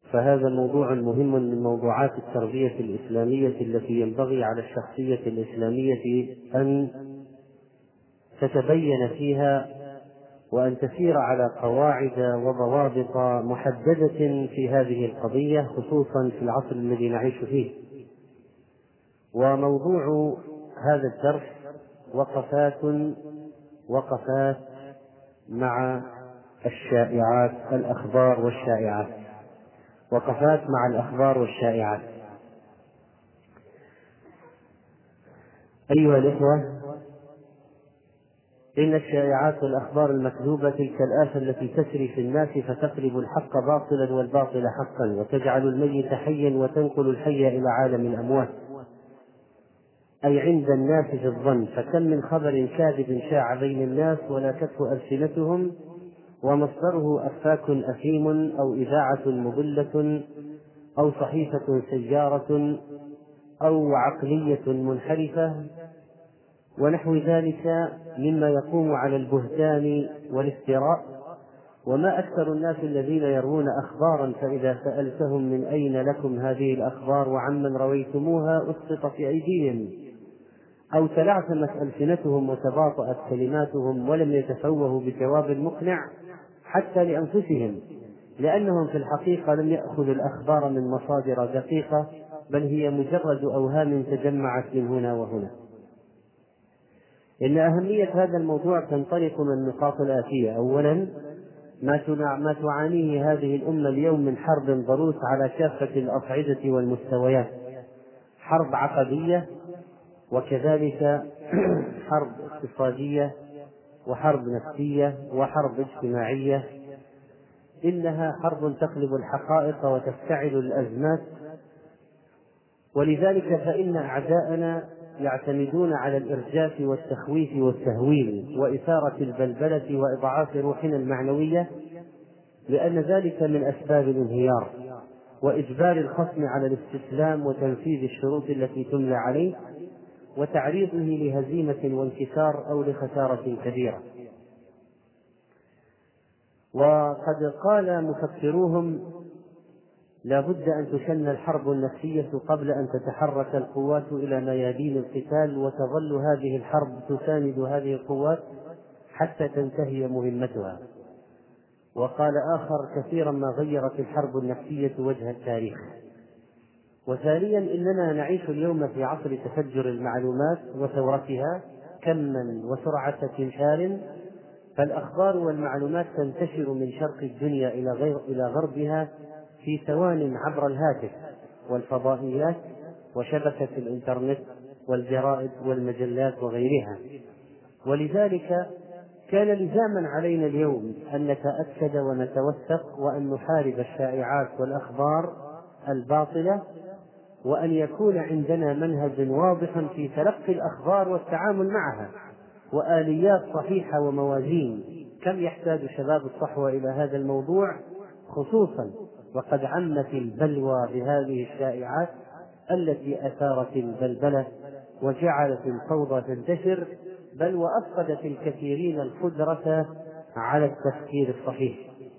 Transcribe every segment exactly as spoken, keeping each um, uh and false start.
فهذا موضوع مهم من موضوعات التربية الإسلامية التي ينبغي على الشخصية الإسلامية أن تتبين فيها وأن تسير على قواعد وضوابط محددة في هذه القضية، خصوصا في العصر الذي نعيش فيه. وموضوع هذا الدرس وقفات وقفات مع الشائعات، الأخبار والشائعات، وقفات مع الأخبار والشائعات. أيها الإخوة، إن الشائعات والأخبار المكذوبة تلك الآفة التي تسري في الناس فتقلب الحق باطلا والباطل حقا، وتجعل الميت حيا وتنقل الحي إلى عالم الأموات، أي عند الناس في الظن. فكم من خبر كاذب شاع بين الناس ولكته ألسنتهم، ومصدره أفاك أثيم أو إذاعة مضلة أو صحيفة سيارة أو عقلية منحرفة ونحو ذلك مما يقوم على البهتان والافتراء. وما أكثر الناس الذين يروون أخبارا فإذا سألتهم من أين لكم هذه الأخبار وعمن رويتموها أسقط في أيديهم، أو تلعثمت ألسنتهم وتباطأت كلماتهم ولم يتفوهوا بجواب مقنع حتى لأنفسهم، لأنهم في الحقيقة لم يأخذوا الأخبار من مصادر دقيقة، بل هي مجرد أوهام تجمعت من هنا وهنا. إن أهمية هذا الموضوع تنطلق من النقاط الآتية. أولا، ما تعانيه هذه الأمة اليوم من حرب ضروس على كافة الأصعدة والمستويات، حرب عقدية، وكذلك حرب اقتصادية، وحرب نفسية، وحرب اجتماعية. إنها حرب تقلب الحقائق وتفتعل الأزمات، ولذلك فإن أعداءنا يعتمدون على الإرجاف والتخويف والتهويل وإثارة البلبلة وإضعاف روحنا المعنوية، لأن ذلك من أسباب الانهيار وإجبار الخصم على الاستسلام وتنفيذ الشروط التي تملى عليه وتعريضه لهزيمة وانكسار أو لخسارة كبيرة. وقد قال مفكروهم: لا بد أن تشن الحرب النفسية قبل أن تتحرك القوات إلى ميادين القتال، وتظل هذه الحرب تساند هذه القوات حتى تنتهي مهمتها. وقال آخر: كثيرا ما غيرت الحرب النفسية وجه التاريخ. وثانيا، إننا نعيش اليوم في عصر تفجر المعلومات وثورتها كما وسرعة انتشار، فالأخبار والمعلومات تنتشر من شرق الدنيا إلى غير إلى غربها في ثوان عبر الهاتف والفضائيات وشبكة الإنترنت والجرائد والمجلات وغيرها. ولذلك كان لزاما علينا اليوم أن نتأكد ونتوثق وأن نحارب الشائعات والأخبار الباطلة، وأن يكون عندنا منهج واضح في تلقي الأخبار والتعامل معها، وآليات صحيحة وموازين. كم يحتاج شباب الصحوة إلى هذا الموضوع خصوصا وقد عمت البلوى بهذه الشائعات التي أثارت البلبلة وجعلت الفوضى تنتشر، بل وأفقدت الكثيرين القدرة على التفكير الصحيح.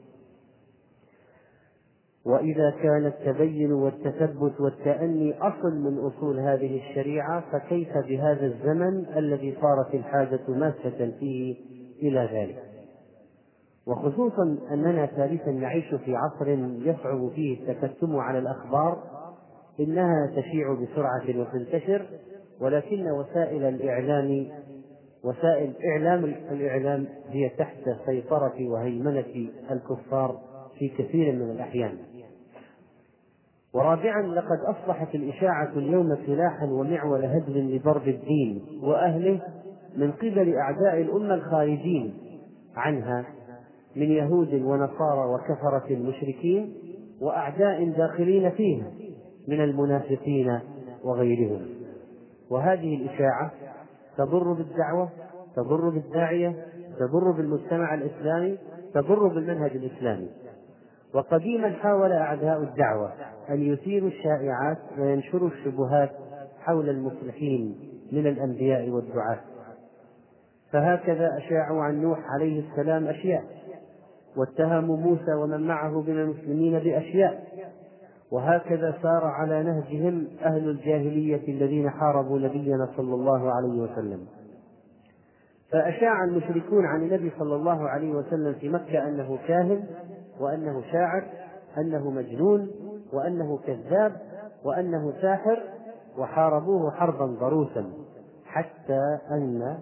وإذا كان التبين والتثبت والتأني أصل من أصول هذه الشريعة، فكيف بهذا الزمن الذي صارت الحاجة ماسة فيه إلى ذلك؟ وخصوصا أننا ثالثا نعيش في عصر يصعب فيه التكتم على الأخبار، إنها تشيع بسرعة وتنتشر، ولكن وسائل الإعلام وسائل إعلام الإعلام هي تحت سيطرة وهيمنة الكفار في كثير من الأحيان. ورابعا، لقد أصبحت الإشاعة اليوم سلاحا ومعول هدم لضرب الدين وأهله من قبل أعداء الأمة الخارجين عنها من يهود ونصارى وكفرة المشركين، وأعداء داخلين فيها من المنافقين وغيرهم. وهذه الإشاعة تضر بالدعوة، تضر بالداعية، تضر بالمجتمع الإسلامي، تضر بالمنهج الإسلامي. وقديما حاول أعداء الدعوة أن يثيروا الشائعات وينشروا الشبهات حول المصلحين من الأنبياء والدعاة، فهكذا أشاعوا عن نوح عليه السلام أشياء، واتهموا موسى ومن معه من المسلمين بأشياء، وهكذا سار على نهجهم أهل الجاهلية الذين حاربوا نبينا صلى الله عليه وسلم. فأشاع المشركون عن النبي صلى الله عليه وسلم في مكة أنه كاهن، وأنه شاعر، أنه مجنون، وأنه كذاب، وأنه ساحر، وحاربوه حربا ضروسا، حتى أن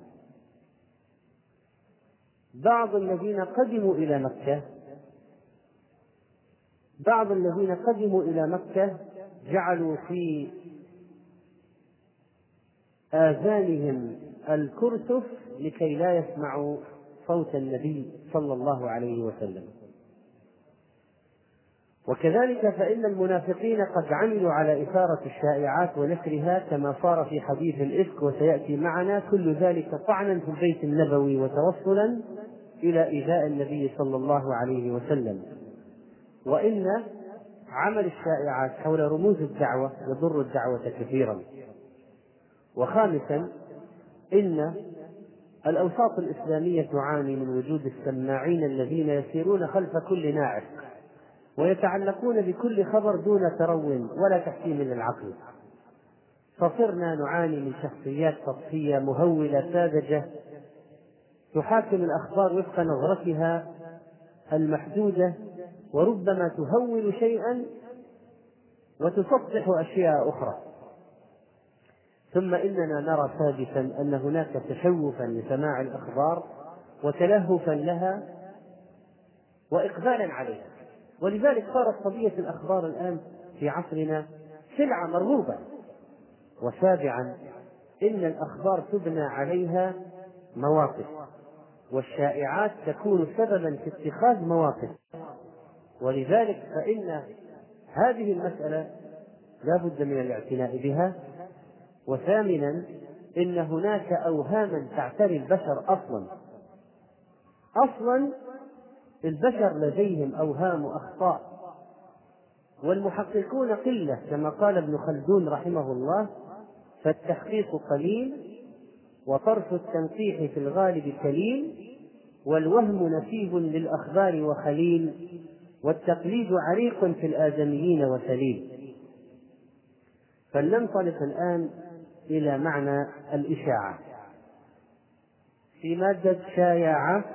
بعض الذين قدموا إلى مكة بعض الذين قدموا إلى مكة جعلوا في آذانهم الكرسف لكي لا يسمعوا صوت النبي صلى الله عليه وسلم. وكذلك فإن المنافقين قد عملوا على إثارة الشائعات ونشرها، كما صار في حديث الإفك وسيأتي معنا، كل ذلك طعنا في البيت النبوي وتوصلا إلى إيذاء النبي صلى الله عليه وسلم. وإن عمل الشائعات حول رموز الدعوة يضر الدعوة كثيرا. وخامسا، إن الأوساط الإسلامية تعاني من وجود السماعين الذين يسيرون خلف كل ناعق ويتعلقون بكل خبر دون ترون ولا تحكيم للعقل، فصرنا نعاني من شخصيات سطحية مهولة ساذجة تحاكم الأخبار وفق نظرتها المحدودة، وربما تهول شيئا وتسطح أشياء أخرى. ثم إننا نرى ثابتا أن هناك تشوفا لسماع الأخبار وتلهفا لها وإقبالا عليها، ولذلك صارت قضية الأخبار الآن في عصرنا سلعة مرغوبة. وسابعا، إن الأخبار تبنى عليها مواقف، والشائعات تكون سببا في اتخاذ مواقف، ولذلك فإن هذه المسألة لا بد من الاعتناء بها. وثامنا، إن هناك أوهاما تعتري البشر أصلا أصلا البشر لديهم أوهام وأخطاء، والمحققون قلة، كما قال ابن خلدون رحمه الله: فالتحقيق قليل، وطرف التنقيح في الغالب كليل، والوهم نسيب للأخبار وخليل، والتقليد عريق في الآدميين وسليل. فلننطلق الآن إلى معنى الإشاعة. في مادة شايعة: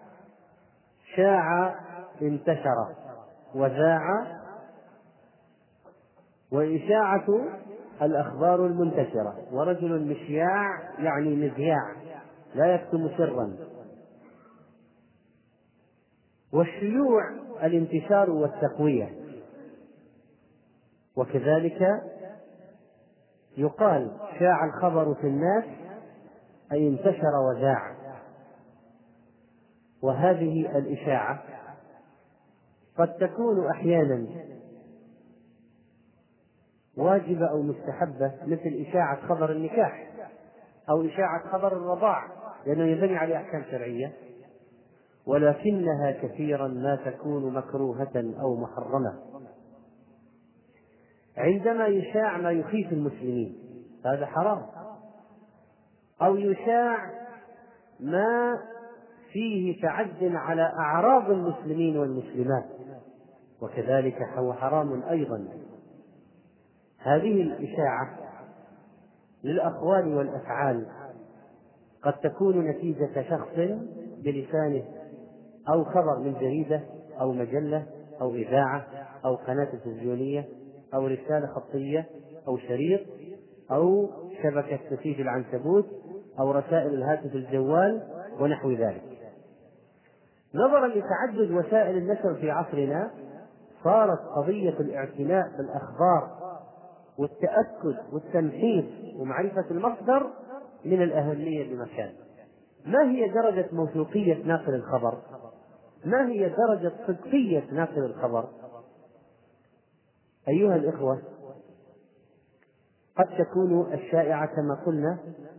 شاع انتشر، وذاع. وإشاعة الأخبار المنتشرة. ورجل مشياع يعني مذياع لا يكتم سرا. والشيوع الانتشار والتقوية. وكذلك يقال شاع الخبر في الناس أي انتشر وذاع. وهذه الإشاعة قد تكون أحيانا واجبة أو مستحبة، مثل إشاعة خبر النكاح أو إشاعة خبر الرضاع، لأنه ينبني عليه أحكام شرعية. ولكنها كثيرا ما تكون مكروهة أو محرمة. عندما يشاع ما يخيف المسلمين هذا حرام، أو يشاع ما فيه تعد على أعراض المسلمين والمسلمات، وكذلك هو حرام أيضا. هذه الإشاعة للأقوال والأفعال قد تكون نتيجة شخص بلسانه، أو خبر من جريدة أو مجلة أو إذاعة أو قناة تلفزيونية أو رسالة خطية أو شريط أو شبكة نسيج العنكبوت أو رسائل الهاتف الجوال ونحو ذلك. نظرا لتعدد وسائل النشر في عصرنا، صارت قضية الاعتناء بالأخبار والتأكد والتمحيص ومعرفة المصدر من الأهمية بمكان. ما هي درجة موثوقية ناقل الخبر؟ ما هي درجة صدقية ناقل الخبر؟ أيها الإخوة، قد تكون الشائعة كما قلنا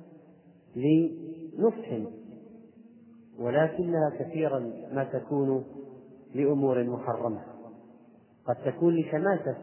لنصح، ولكنها كثيرا ما تكون لأمور محرمة. قد تكون لشماتة،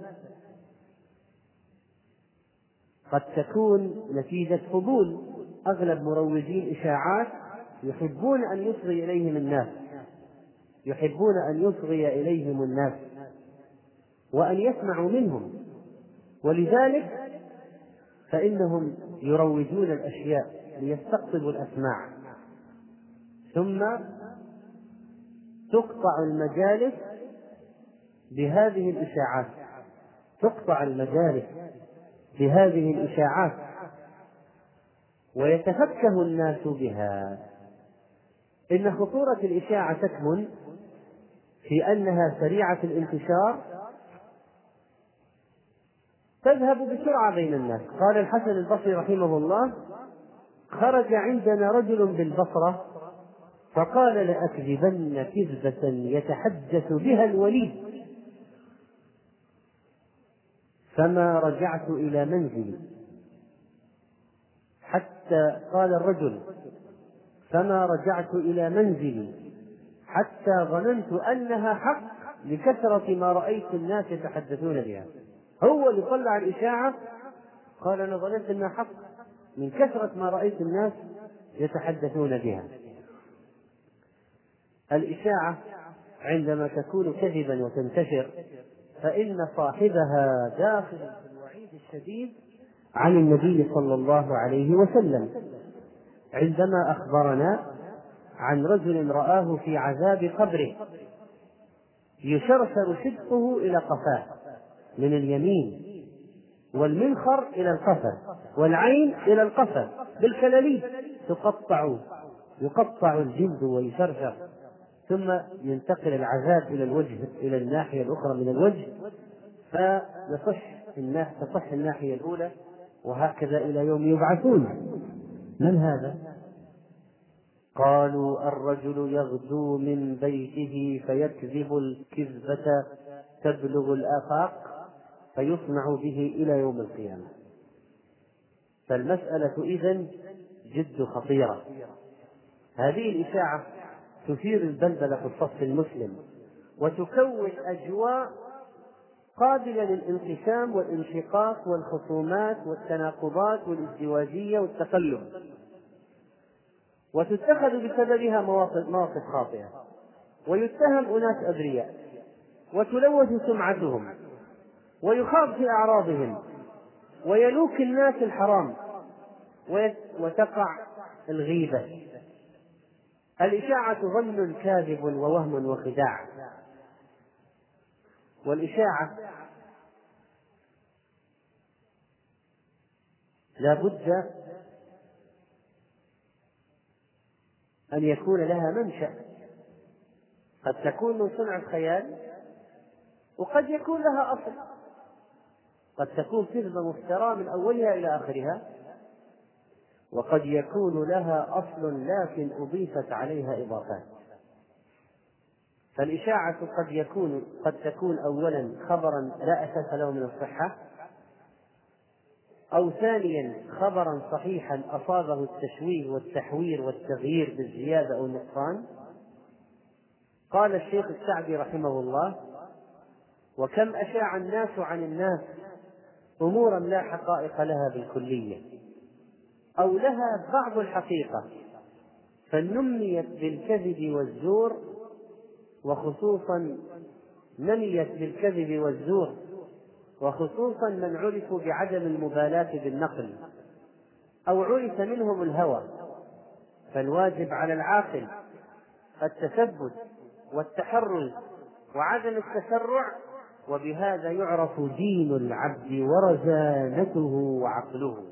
قد تكون نتيجة فضول. أغلب مروجي الإشاعات يحبون أن يصغي إليهم الناس يحبون أن يصغي إليهم الناس وأن يسمعوا منهم، ولذلك فإنهم يروجون الأشياء ليستقطبوا الأسماع، ثم تقطع المجالس بهذه الإشاعات، تقطع المجالس بهذه الإشاعات ويتفكه الناس بها. إن خطورة الإشاعة تكمن في أنها سريعة الانتشار، تذهب بسرعة بين الناس. قال الحسن البصري رحمه الله: خرج عندنا رجل بالبصرة فقال: لأكذبن كذبة يتحدث بها الوليد، فما رجعت إلى منزلي حتى قال الرجل فما رجعت إلى منزلي حتى ظننت أنها حق لكثرة ما رأيت الناس يتحدثون بها. هو اللي طلع الإشاعة، قال: أنا ظننت أنها حق من كثرة ما رأيت الناس يتحدثون بها. الإشاعة عندما تكون كذبا وتنتشر فإن صاحبها داخل في الوعيد الشديد عن النبي صلى الله عليه وسلم، عندما أخبرنا عن رجل رآه في عذاب قبره يشرشر شدقه إلى قفاه من اليمين، والمنخر إلى القفا، والعين إلى القفا بالكلاليب، تقطع يقطع الجلد ويشرشر، ثم ينتقل العذاب إلى الوجه، إلى الناحية الأخرى من الوجه، فيصح الناس تصح الناحية الأولى، وهكذا إلى يوم يبعثون. من هذا؟ قالوا: الرجل يغدو من بيته فيكذب الكذبة تبلغ الآفاق فيصنع به إلى يوم القيامة. فالمسألة إذن جد خطيرة. هذه الإشاعة تثير البلبلة في الصف المسلم، وتكون أجواء قابلة للانقسام والانشقاق والخصومات والتناقضات والازدواجية والتقلب، وتتخذ بسببها مواقف مواقف خاطئة، ويتهم أناس أبرياء، وتلوث سمعتهم، ويخاض في أعراضهم، ويلوك الناس الحرام، وتقع الغيبة. الإشاعة ظن كاذب ووهم وخداع. والإشاعة لا بد أن يكون لها منشأ، قد تكون من صنع الخيال، وقد يكون لها أصل، قد تكون كذبة مفترى من أولها إلى آخرها، وقد يكون لها أصل لكن أضيفت عليها إضافات. فالإشاعة قد يكون قد تكون أولا خبرا لا أساس له من الصحة، أو ثانيا خبرا صحيحا أصابه التشويه والتحوير والتغيير بالزيادة أو النقصان. قال الشيخ السعدي رحمه الله: وكم أشاع الناس عن الناس أمورا لا حقائق لها بالكلية، أو لها بعض الحقيقة، فنميت بالكذب والزور، وخصوصا نميت بالكذب والزور وخصوصا من عرفوا بعدم المبالاة بالنقل، أو عرف منهم الهوى. فالواجب على العاقل التثبت والتحرز وعدم التسرع، وبهذا يعرف دين العبد ورزانته وعقله.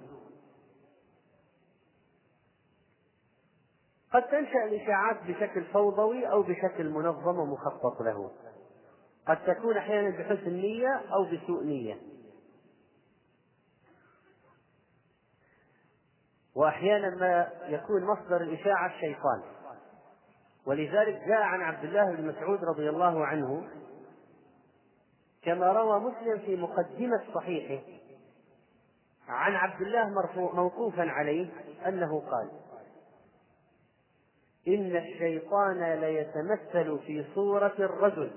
قد تنشأ الإشاعات بشكل فوضوي أو بشكل منظم ومخطط له، قد تكون أحيانا بحسن نية أو بسوء نية، وأحيانا ما يكون مصدر الإشاعة الشيطان. ولذلك جاء عن عبد الله بن مسعود رضي الله عنه كما روى مسلم في مقدمة صحيحه عن عبد الله موقوفا عليه أنه قال: إن الشيطان ليتمثل في صورة الرجل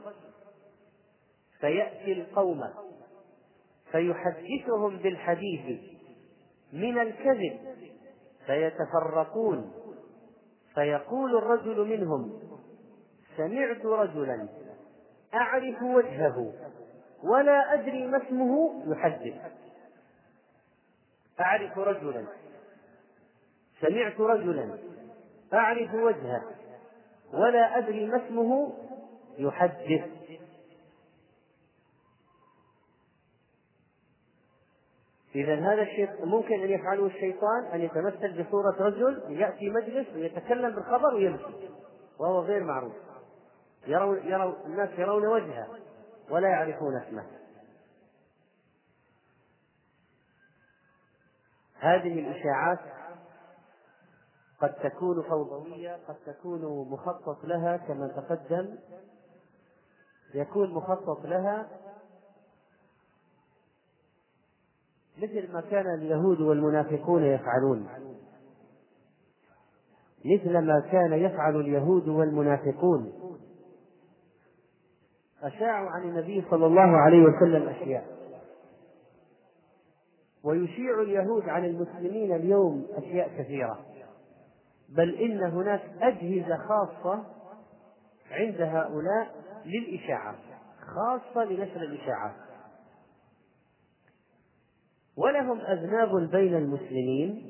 فيأتي القوم فيحدثهم بالحديث من الكذب فيتفرقون، فيقول الرجل منهم: سمعت رجلا أعرف وجهه ولا أدري ما اسمه يحدث. أعرف رجلا، سمعت رجلا، أعرف وجهه، ولا أدري ما اسمه يحدث. إذا هذا الشيء ممكن أن يفعله الشيطان، أن يتمثل بصورة رجل يأتي مجلس ويتكلم بالخبر ويمشي وهو غير معروف، يرون يرون الناس يرون وجهه ولا يعرفون اسمه. هذه الإشاعات قد تكون فوضوية، قد تكون مخطط لها كما تقدم، يكون مخطط لها مثل ما كان اليهود والمنافقون يفعلون، مثل ما كان يفعل اليهود والمنافقون. أشاعوا عن النبي صلى الله عليه وسلم أشياء، ويشيع اليهود عن المسلمين اليوم أشياء كثيرة، بل إن هناك أجهزة خاصة عند هؤلاء للإشاعة، خاصة لنشر الإشاعات، ولهم أذناب بين المسلمين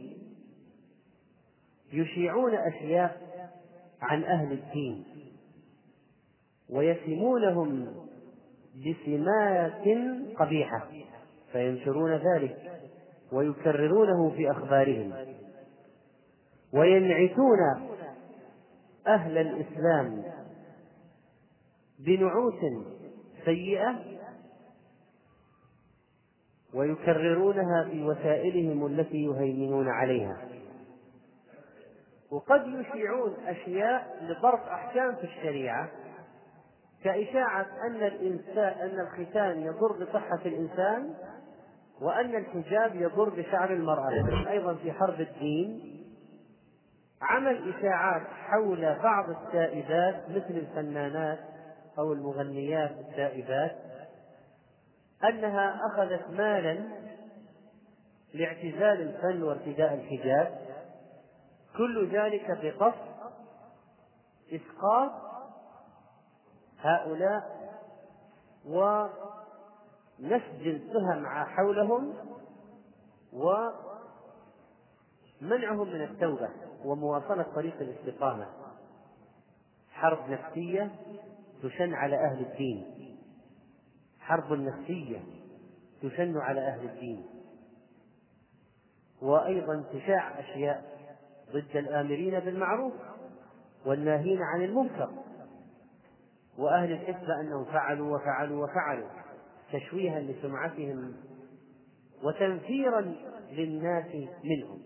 يشيعون أشياء عن أهل الدين ويسمونهم بسمات قبيحة فينشرون ذلك ويكررونه في أخبارهم، وينعتون أهل الإسلام بنعوت سيئة ويكررونها في وسائلهم التي يهيمنون عليها. وقد يشيعون أشياء لضرب أحكام في الشريعة، كإشاعة أن الإنسان أن الختان يضر بصحة الإنسان، وأن الحجاب يضر بشعر المرأة. أيضا في حرب الدين عمل إشاعات حول بعض التائبات مثل الفنانات أو المغنيات التائبات أنها أخذت مالا لاعتزال الفن وارتداء الحجاب، كل ذلك بقصد إسقاط هؤلاء ونسج التهم حولهم ومنعهم من التوبة ومواصلة طريق الاستقامة. حرب نفسية تشن على أهل الدين، حرب نفسية تشن على أهل الدين. وأيضا تشاع أشياء ضد الآمرين بالمعروف والناهين عن المنكر وأهل الحسبة أنهم فعلوا وفعلوا وفعلوا، تشويها لسمعتهم وتنفيرا للناس منهم.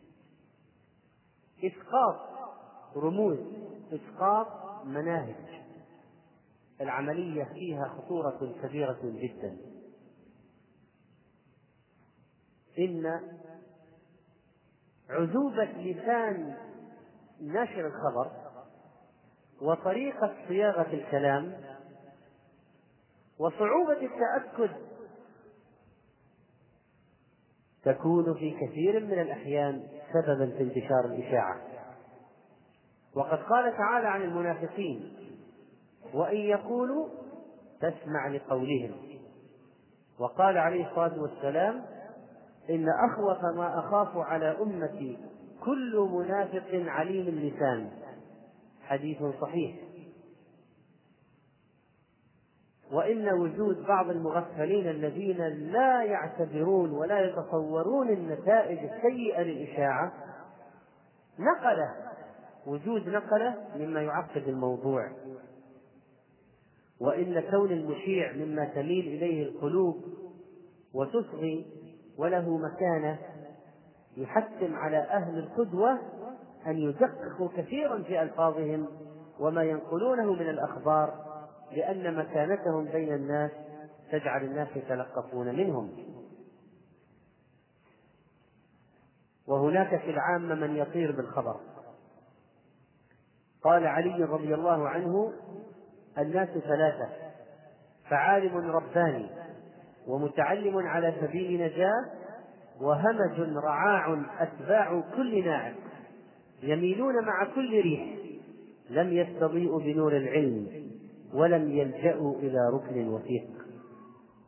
إسقاط رموز، إسقاط مناهج. العملية فيها خطورة كبيرة جدا. إن عذوبة لسان نشر الخبر وطريقة صياغة الكلام وصعوبة التأكد تكون في كثير من الأحيان سببا في انتشار الإشاعة. وقد قال تعالى عن المنافقين: وإن يقولوا تسمع لقولهم. وقال عليه الصلاة والسلام: إن أخوف ما أخاف على أمتي كل منافق عليم اللسان. حديث صحيح. وإن وجود بعض المغفلين الذين لا يعتبرون ولا يتصورون النتائج السيئة للإشاعة نقلة، وجود نقلة مما يعقد الموضوع. وإن كون المشيع مما تميل إليه القلوب وتصغي وله مكانة يحتم على أهل القدوة أن يدققوا كثيرا في ألفاظهم وما ينقلونه من الأخبار، لأن مكانتهم بين الناس تجعل الناس يتلقفون منهم. وهناك في العامة من يطير بالخبر. قال علي رضي الله عنه: الناس ثلاثة: فعالم رباني، ومتعلم على سبيل نجاة، وهمج رعاع أتباع كل ناعم، يميلون مع كل ريح، لم يستضيئوا بنور العلم ولم يلجأوا إلى ركن وثيق.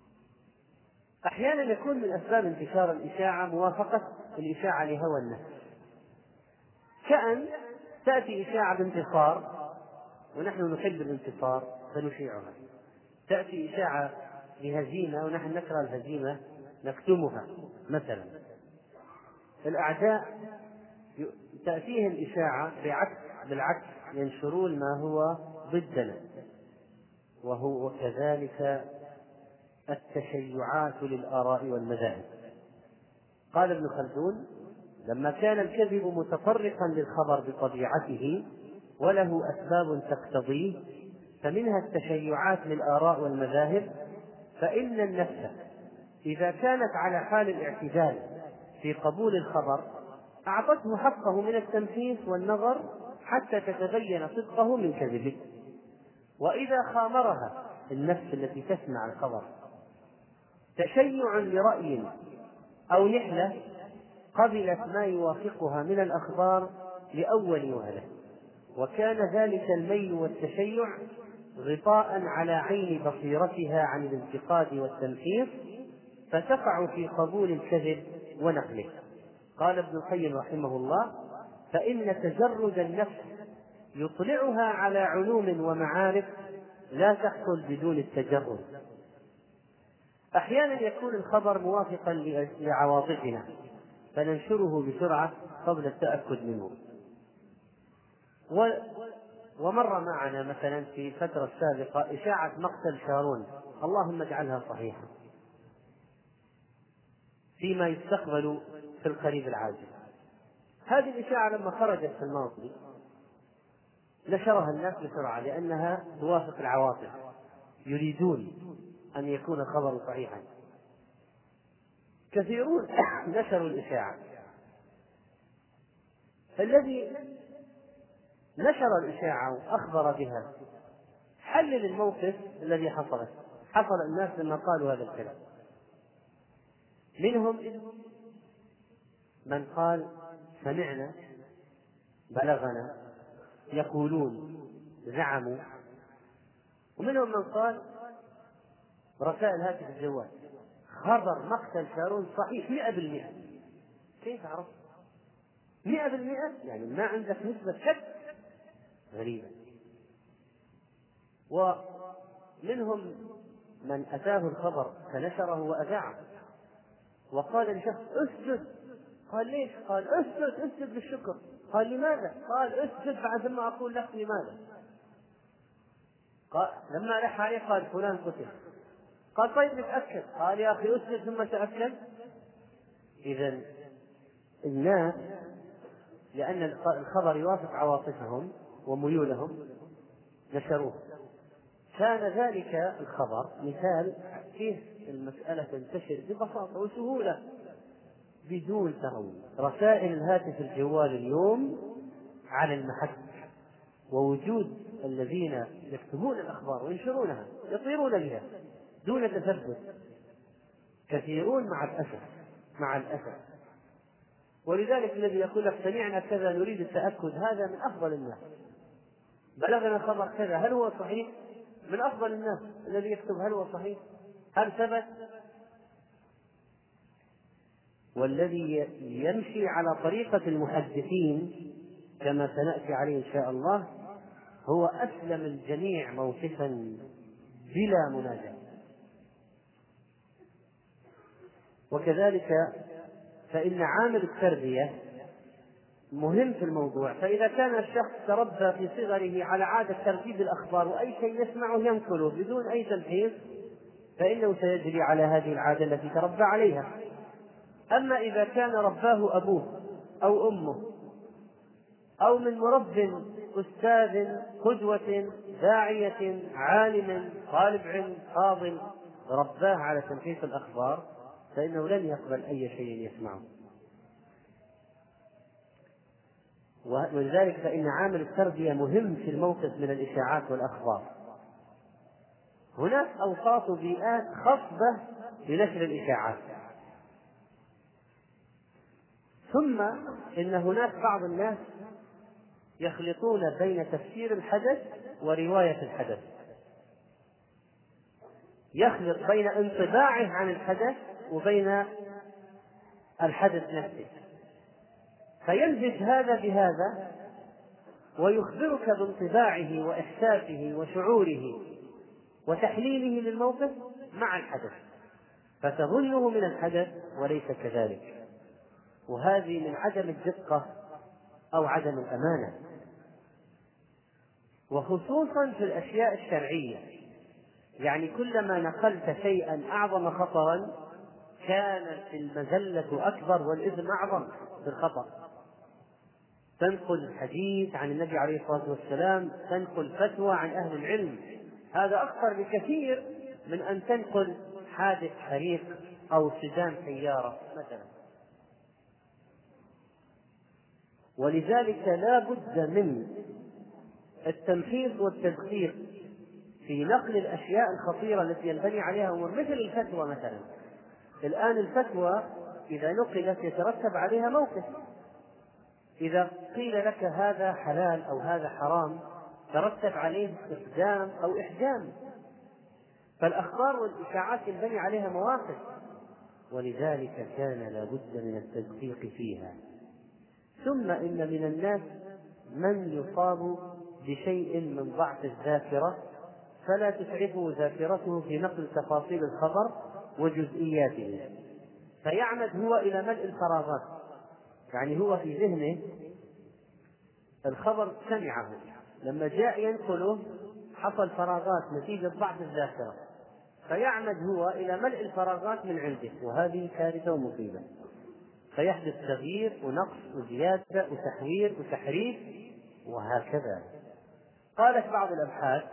أحيانا يكون من أسباب انتشار الإشاعة موافقة الإشاعة لهوى النفس، كأن تأتي إشاعة بانتصار ونحن نحب الانتصار فنشيعها، تأتي إشاعة بهزيمة ونحن نكره الهزيمة نكتمها مثلا. الأعداء تأتيهم الإشاعة بعكس بالعكس ينشرون ما هو ضدنا، وهو وكذلك التشيعات للآراء والمذاهب. قال ابن خلدون: لما كان الكذب متطرقا للخبر بطبيعته وله أسباب تقتضيه فمنها التشيعات للآراء والمذاهب، فإن النفس إذا كانت على حال الاعتدال في قبول الخبر أعطته حقه من التمحيص والنظر حتى تتبين صدقه من كذبه، وإذا خامرها النفس التي تسمع الخبر تشيع لرأي أو نحلة قبلت ما يوافقها من الأخبار لأول وهلة، وكان ذلك الميل والتشيع غطاء على عين بصيرتها عن الانتقاد والتمحيص، فتقع في قبول الكذب ونقله. قال ابن القيم رحمه الله: فإن تجرد النفس يطلعها على علوم ومعارف لا تحصل بدون التجرد. أحيانا يكون الخبر موافقا لعواطفنا فننشره بسرعة قبل التأكد منه. ومر معنا مثلا في الفترة السابقة إشاعة مقتل شارون، اللهم اجعلها صحيحة، فيما يستقبل في القريب العاجل. هذه الإشاعة لما خرجت في الماضي نشرها الناس بسرعة لأنها توافق العواطف، يريدون أن يكون الخبر صحيحا. كثيرون نشروا الإشاعة. الذي نشر الإشاعة وأخبر بها حلل الموقف الذي حصل حصل الناس لما قالوا هذا الكلام. منهم من قال: سمعنا، بلغنا، يقولون، زعموا. ومنهم من قال: رسائل هاتف الجوال، خبر مقتل شارون صحيح مئة بالمئة. كيف عرفت مئة بالمئة؟ يعني ما عندك نسبة شك؟ غريبة. ومنهم من أتاه الخبر فنشره وأذاعه وقال لشخص: اسجد. قال: ليش؟ قال: اسجد اسجد بالشكر. قال: لماذا؟ قال: اسجد بعد ثم أقول لك لماذا. قال لما لح عليه قال: فلان قتل. قال: طيب نتأكد. قال: يا أخي اسجد ثم تأكد. إذن الناس لأن الخبر يوافق عواطفهم وميولهم نشروه. كان ذلك الخبر مثال كيف المسألة تنتشر ببساطة وسهولة بدون تهون. رسائل الهاتف الجوال اليوم على المحك، ووجود الذين يكتبون الأخبار وينشرونها يطيرون بها دون تثبت كثيرون مع الأسف مع الأسف ولذلك الذي يقول لك: سمعنا كذا نريد التأكد، هذا من أفضل الناس. بلغنا خبر كذا، هل هو صحيح؟ من أفضل الناس الذي يكتب هل هو صحيح؟ هل ثبت؟ والذي يمشي على طريقة المحدثين كما سنأتي عليه إن شاء الله هو أسلم الجميع موقفا بلا منازع. وكذلك فإن عامل التربية مهم في الموضوع. فإذا كان الشخص تربى في صغره على عادة ترتيب الأخبار وأي شيء يسمعه ينقله بدون أي تمحيص فإنه سيجري على هذه العادة التي تربى عليها. أما إذا كان رباه أبوه أو أمه أو من مرب أستاذ قدوة داعية عالم طالب علم فاضل رباه على تمحيص الأخبار فإنه لن يقبل أي شيء يسمعه. ولذلك فإن عامل التربية مهم في الموقف من الإشاعات والأخبار. هناك أوساط وبيئات خصبة لنشر الإشاعات. ثم إن هناك بعض الناس يخلطون بين تفسير الحدث ورواية الحدث. يخلط بين انطباعه عن الحدث وبين الحدث نفسه، فيلبس هذا بهذا ويخبرك بانطباعه وإحساسه وشعوره وتحليله للموقف مع الحدث، فتظنه من الحدث وليس كذلك. وهذه من عدم الدقة أو عدم الأمانة، وخصوصا في الأشياء الشرعية. يعني كلما نقلت شيئا أعظم خطرا كانت المذلة أكبر والإثم أعظم في الخطأ. تنقل حديث عن النبي عليه الصلاة والسلام، تنقل فتوى عن أهل العلم، هذا أكثر بكثير من أن تنقل حادث حريق أو صدام سيارة مثلا. ولذلك لا بد من التمحيص والتدقيق في نقل الأشياء الخطيرة التي ينبني عليها أمور، مثل الفتوى مثلا. الآن الفتوى إذا نقلت يترتب عليها موقف، إذا قيل لك هذا حلال أو هذا حرام ترتب عليه استخدام أو إحجام، فالأخبار والإشاعات ينبني عليها مواقف، ولذلك كان لابد من التدقيق فيها. ثم إن من الناس من يصاب بشيء من ضعف الذاكرة فلا تسعفه ذاكرته في نقل تفاصيل الخبر وجزئياته، فيعمد هو إلى ملء الفراغات. يعني هو في ذهنه الخبر سمعه، لما جاء ينقله حصل فراغات نتيجة ضعف الذاكرة، فيعمد هو إلى ملء الفراغات من عنده، وهذه كارثة ومصيبة. فيحدث تغيير ونقص وزيادة وتحوير وتحريف وهكذا. قالت بعض الأبحاث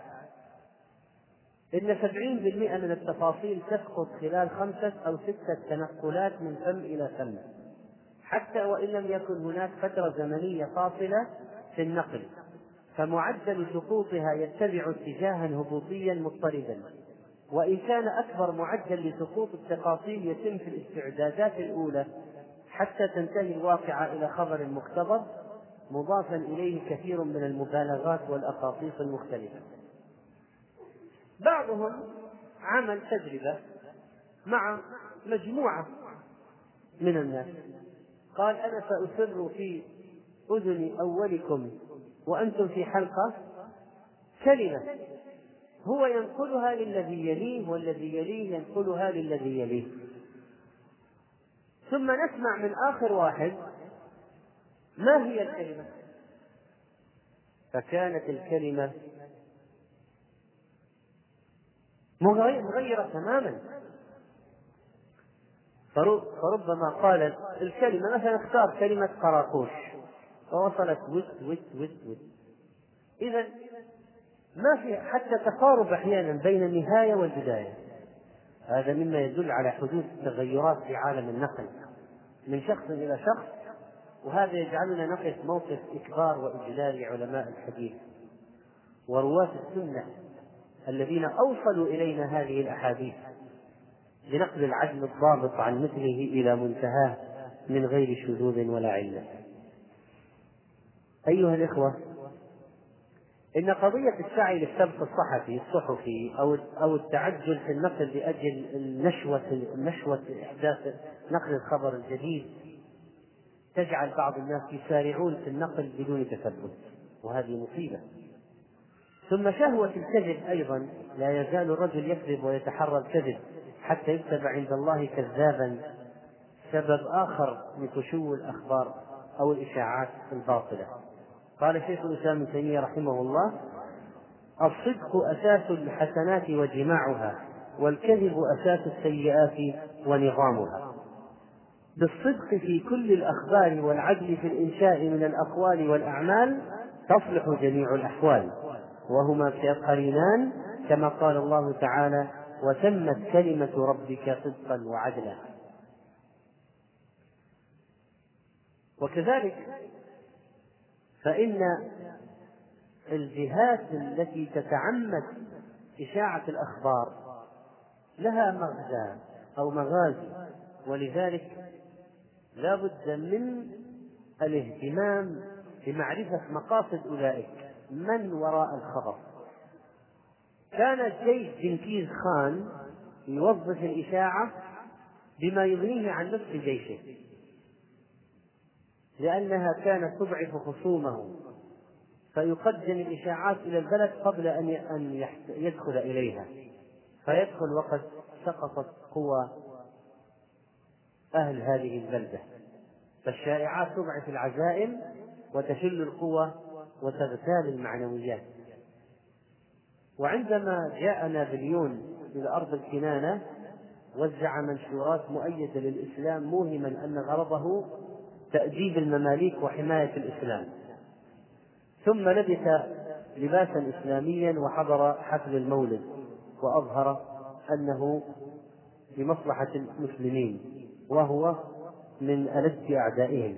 إن سبعين بالمئة من التفاصيل تسقط خلال خمسة أو ستة تنقلات من فم إلى فم، حتى وإن لم يكن هناك فترة زمنية فاصلة في النقل، فمعدل سقوطها يتبع اتجاها هبوطيا مضطردا. وإن كان أكبر معدل لسقوط التفاصيل يتم في الاستعدادات الأولى حتى تنتهي الواقعة إلى خبر مختبر، مضافا إليه كثير من المبالغات والأقاصيص المختلفة. بعضهم عمل تجربة مع مجموعة من الناس، قال أنا سأسر في أذن أولكم وأنتم في حلقة كلمة، هو ينقلها للذي يليه والذي يليه ينقلها للذي يليه، ثم نسمع من آخر واحد ما هي الكلمة، فكانت الكلمة مغيرة تماما. فربما قالت الكلمة مثلا اختار كلمة قراقوش ووصلت وت وت وت وت. إذن ما في حتى تقارب أحيانا بين النهاية والبداية. هذا مما يدل على حدوث تغيرات في عالم النقل من شخص إلى شخص، وهذا يجعلنا نقف موقف إكبار وإجلال علماء الحديث ورواة السنة الذين أوصلوا إلينا هذه الأحاديث لنقل العدل الضابط عن مثله إلى منتهاه من غير شذوذ ولا علة. أيها الإخوة، إن قضية السعي للسبق الصحفي الصحفي أو أو التعجل في النقل لأجل النشوة نشوة إحداث نقل الخبر الجديد تجعل بعض الناس يسارعون في النقل بدون تثبت، وهذه مصيبة. ثم شهوة الكذب أيضا، لا يزال الرجل يكذب ويتحرى الكذب حتى يكتب عند الله كذابا، سبب آخر من فشو الأخبار أو الإشاعات الباطلة. قال شيخ الإسلام ابن تيمية رحمه الله: الصدق أساس الحسنات وجماعها، والكذب أساس السيئات ونظامها. بالصدق في كل الأخبار والعدل في الإنشاء من الأقوال والأعمال تصلح جميع الأحوال، وهما قرينان كما قال الله تعالى: وتمت كلمة ربك صدقا وعدلا. وكذلك فإن الجهات التي تتعمد إشاعة الأخبار لها مغزى أو مغازي، ولذلك لا بد من الاهتمام بمعرفة مقاصد أولئك، من وراء الخبر. كان جيش جنكيز خان يوظف الإشاعة بما يغنيه عن نفس جيشه، لأنها كانت تضعف خصومه، فيقدم الإشاعات إلى البلد قبل أن يدخل إليها، فيدخل وقد سقطت قوى أهل هذه البلدة. فالشائعات تضعف العزائم وتشل القوى وتغتال المعنويات. وعندما جاء نابليون إلى أرض الكنانة وزع منشورات مؤيدة للإسلام موهما أن غرضه تأديب المماليك وحماية الإسلام، ثم لبس لباسا إسلاميا وحضر حفل المولد وأظهر أنه لمصلحة المسلمين وهو من ألد أعدائهم.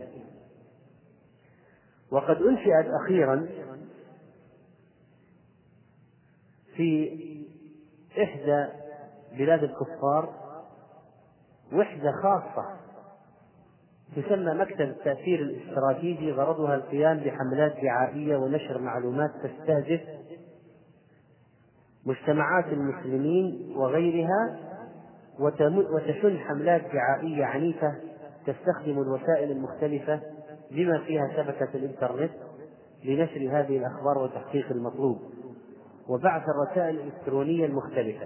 وقد أنشئت أخيرا في إحدى بلاد الكفار وحدة خاصة تسمى مكتب التأثير الاستراتيجي، غرضها القيام بحملات دعائية ونشر معلومات تستهدف مجتمعات المسلمين وغيرها، وتشن حملات دعائية عنيفة تستخدم الوسائل المختلفة بما فيها شبكة الإنترنت لنشر هذه الأخبار وتحقيق المطلوب وبعث الرسائل الإلكترونية المختلفة.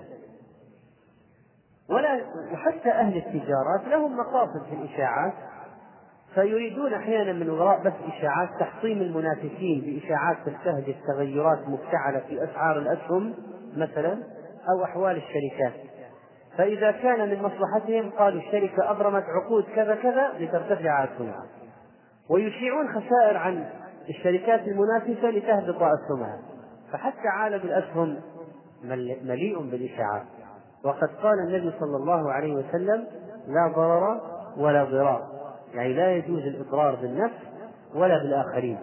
ولا وحتى أهل التجارات لهم مقاصد في الإشاعات، فيريدون أحيانا من وراء بث إشاعات تحطيم المنافسين بإشاعات تستهدف تغيرات مفتعلة في أسعار الأسهم مثلا أو أحوال الشركات، فإذا كان من مصلحتهم قالوا الشركة أبرمت عقود كذا كذا لترتفع أسهمها، ويشيعون خسائر عن الشركات المنافسة لتهبط أسهمها. فحتى عالم الأسهم مليء بالإشاعات. وقد قال النبي صلى الله عليه وسلم: لا ضرر ولا ضرار، يعني لا يجوز الإضرار بالنفس ولا بالآخرين.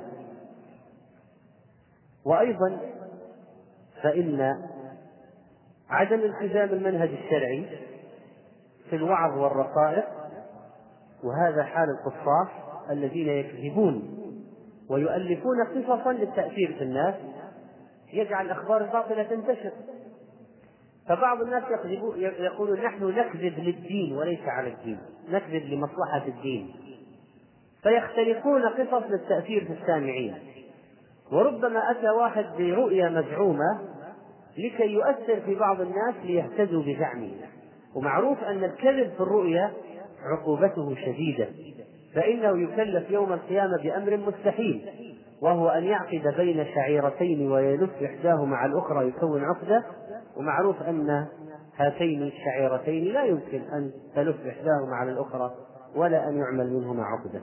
وأيضا فإن عدم التزام المنهج الشرعي في الوعظ والرقائق، وهذا حال القصاص الذين يكذبون ويؤلفون قصصا للتأثير في الناس، يجعل الأخبار الباطلة تنتشر. فبعض الناس يقولون نحن نكذب للدين وليس على الدين، نكذب لمصلحة الدين، فيختلقون قصص للتأثير في السامعين. وربما أتى واحد برؤية مزعومة لكي يؤثر في بعض الناس ليهتدوا بزعمه، ومعروف أن الكذب في الرؤيا عقوبته شديدة، فإنه يكلف يوم القيامة بأمر مستحيل، وهو أن يعقد بين شعيرتين ويلف إحداهما على الأخرى يكون عقدة، ومعروف أن هاتين الشعيرتين لا يمكن أن تلف إحداهما على الأخرى ولا أن يعمل منهما عقدة.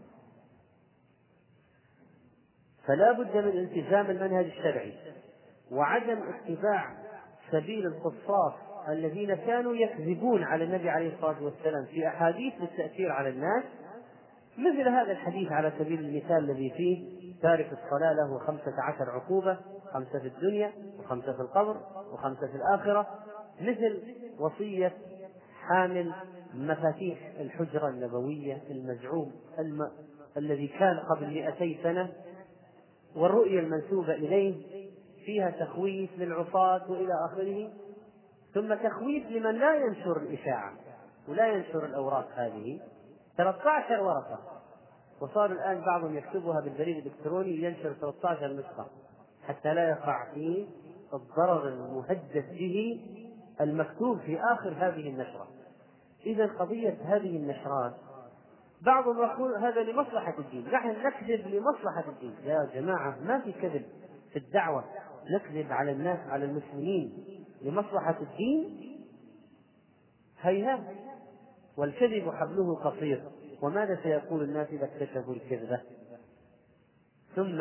فلا بد من التزام المنهج الشرعي وعدم اتباع سبيل القصاص الذين كانوا يكذبون على النبي عليه الصلاة والسلام في أحاديث للتأثير على الناس، مثل هذا الحديث على سبيل المثال الذي فيه تارك الصلاة له خمسة عشر عقوبة، خمسة في الدنيا وخمسة في القبر وخمسة في الآخرة، مثل وصية حامل مفاتيح الحجرة النبوية المزعوم الم... الذي كان قبل مئتي سنة، والرؤية المنسوبة إليه فيها تخويف للعصاة وإلى آخره، ثم تخويف لمن لا ينشر الإشاعة ولا ينشر الأوراق هذه، ثلاثة عشر ورقة، وصار الآن بعضهم يكتبها بالبريد الإلكتروني ينشر ثلاثة عشر نسخة حتى لا يقع فيه الضرر المهدد به المكتوب في آخر هذه النشرة. إذا قضية هذه النشرات بعضهم يقول هذا لمصلحة الدين، نحن نكذب لمصلحة الدين. يا جماعة ما في كذب في الدعوة، نكذب على الناس على المسلمين لمصلحة الدين؟ هيهات. والكذب حبله قصير، وماذا سيقول الناس إذا اكتشفوا الكذبة؟ ثم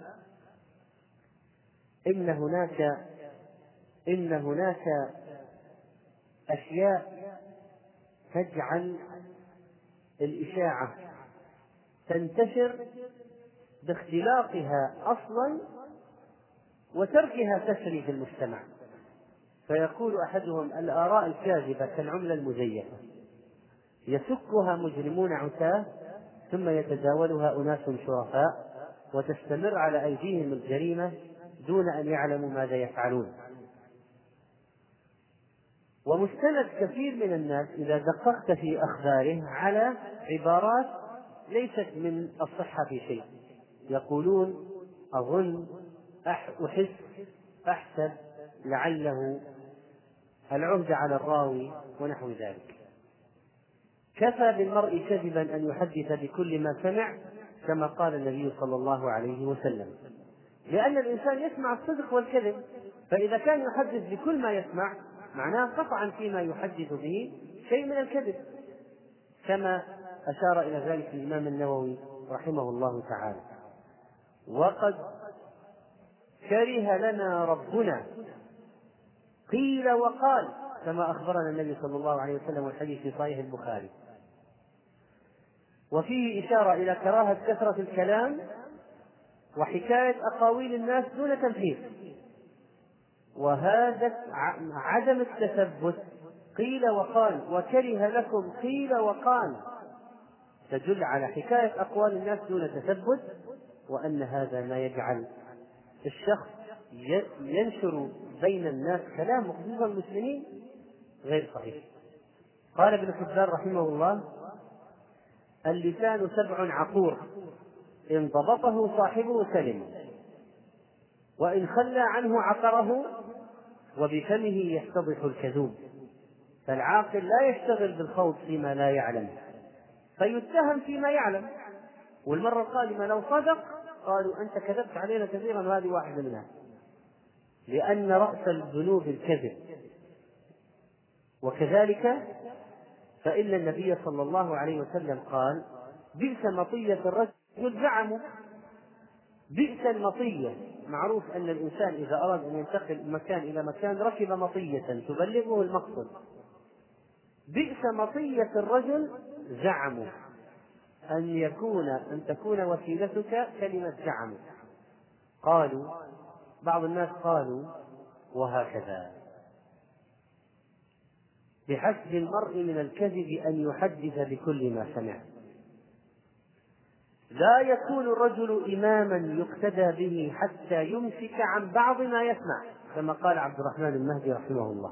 إن هناك إن هناك أشياء تجعل الإشاعة تنتشر باختلاقها أصلا وتركها تسري في المجتمع. فيقول أحدهم: الآراء الكاذبة كالعملة المزيفة، يسكها مجرمون عتاه ثم يتداولها أناس شرفاء، وتستمر على أيديهم الجريمة دون أن يعلموا ماذا يفعلون. ومستند كثير من الناس إذا دققت في أخباره على عبارات ليست من الصحة في شيء، يقولون أظن، أح أحس، أحسب، لعله، العهد على الراوي ونحو ذلك. كفى بالمرء كذبا أن يحدث بكل ما سمع، كما قال النبي صلى الله عليه وسلم، لأن الإنسان يسمع الصدق والكذب، فإذا كان يحدث بكل ما يسمع معناه قطعا فيما يحدث به شيء من الكذب، كما أشار إلى ذلك الإمام النووي رحمه الله تعالى. وقد كره لنا ربنا قيل وقال، كما أخبرنا النبي صلى الله عليه وسلم والحديث في صحيح البخاري. وفيه إشارة إلى كراهة كثرة الكلام وحكاية أقاويل الناس دون تنفيذ، وهذا عدم التثبت، قيل وقال وكره لكم قيل وقال، تدل على حكاية أقوال الناس دون تثبت، وأن هذا ما يجعل الشخص ينشر بين الناس كلام خصوصا المسلمين غير صحيح. قال ابن حبان رحمه الله: اللسان سبع عقور، إن ضبطه صاحبه سلم، وإن خلى عنه عقره، وبفمه يفتضح الكذوب. فالعاقل لا يشتغل بالخوض فيما لا يعلم فيتهم فيما يعلم. والمرة القادمة لو صدق قالوا أنت كذبت علينا كثيرا، وهذه واحدة منها، لأن رأس الذنوب الكذب. وكذلك فإن النبي صلى الله عليه وسلم قال: بئس مطية الرجل زعمه. بئس المطية، معروف أن الإنسان إذا أراد أن ينتقل من مكان إلى مكان ركب مطية تبلغه المقصد. بئس مطية الرجل زعمه، أن يكون أن تكون وسيلتك كلمة زعمه. قالوا بعض الناس قالوا وهكذا. بحسب المرء من الكذب أن يحدث بكل ما سمع. لا يكون الرجل إماما يقتدى به حتى يمسك عن بعض ما يسمع، كما قال عبد الرحمن المهدي رحمه الله.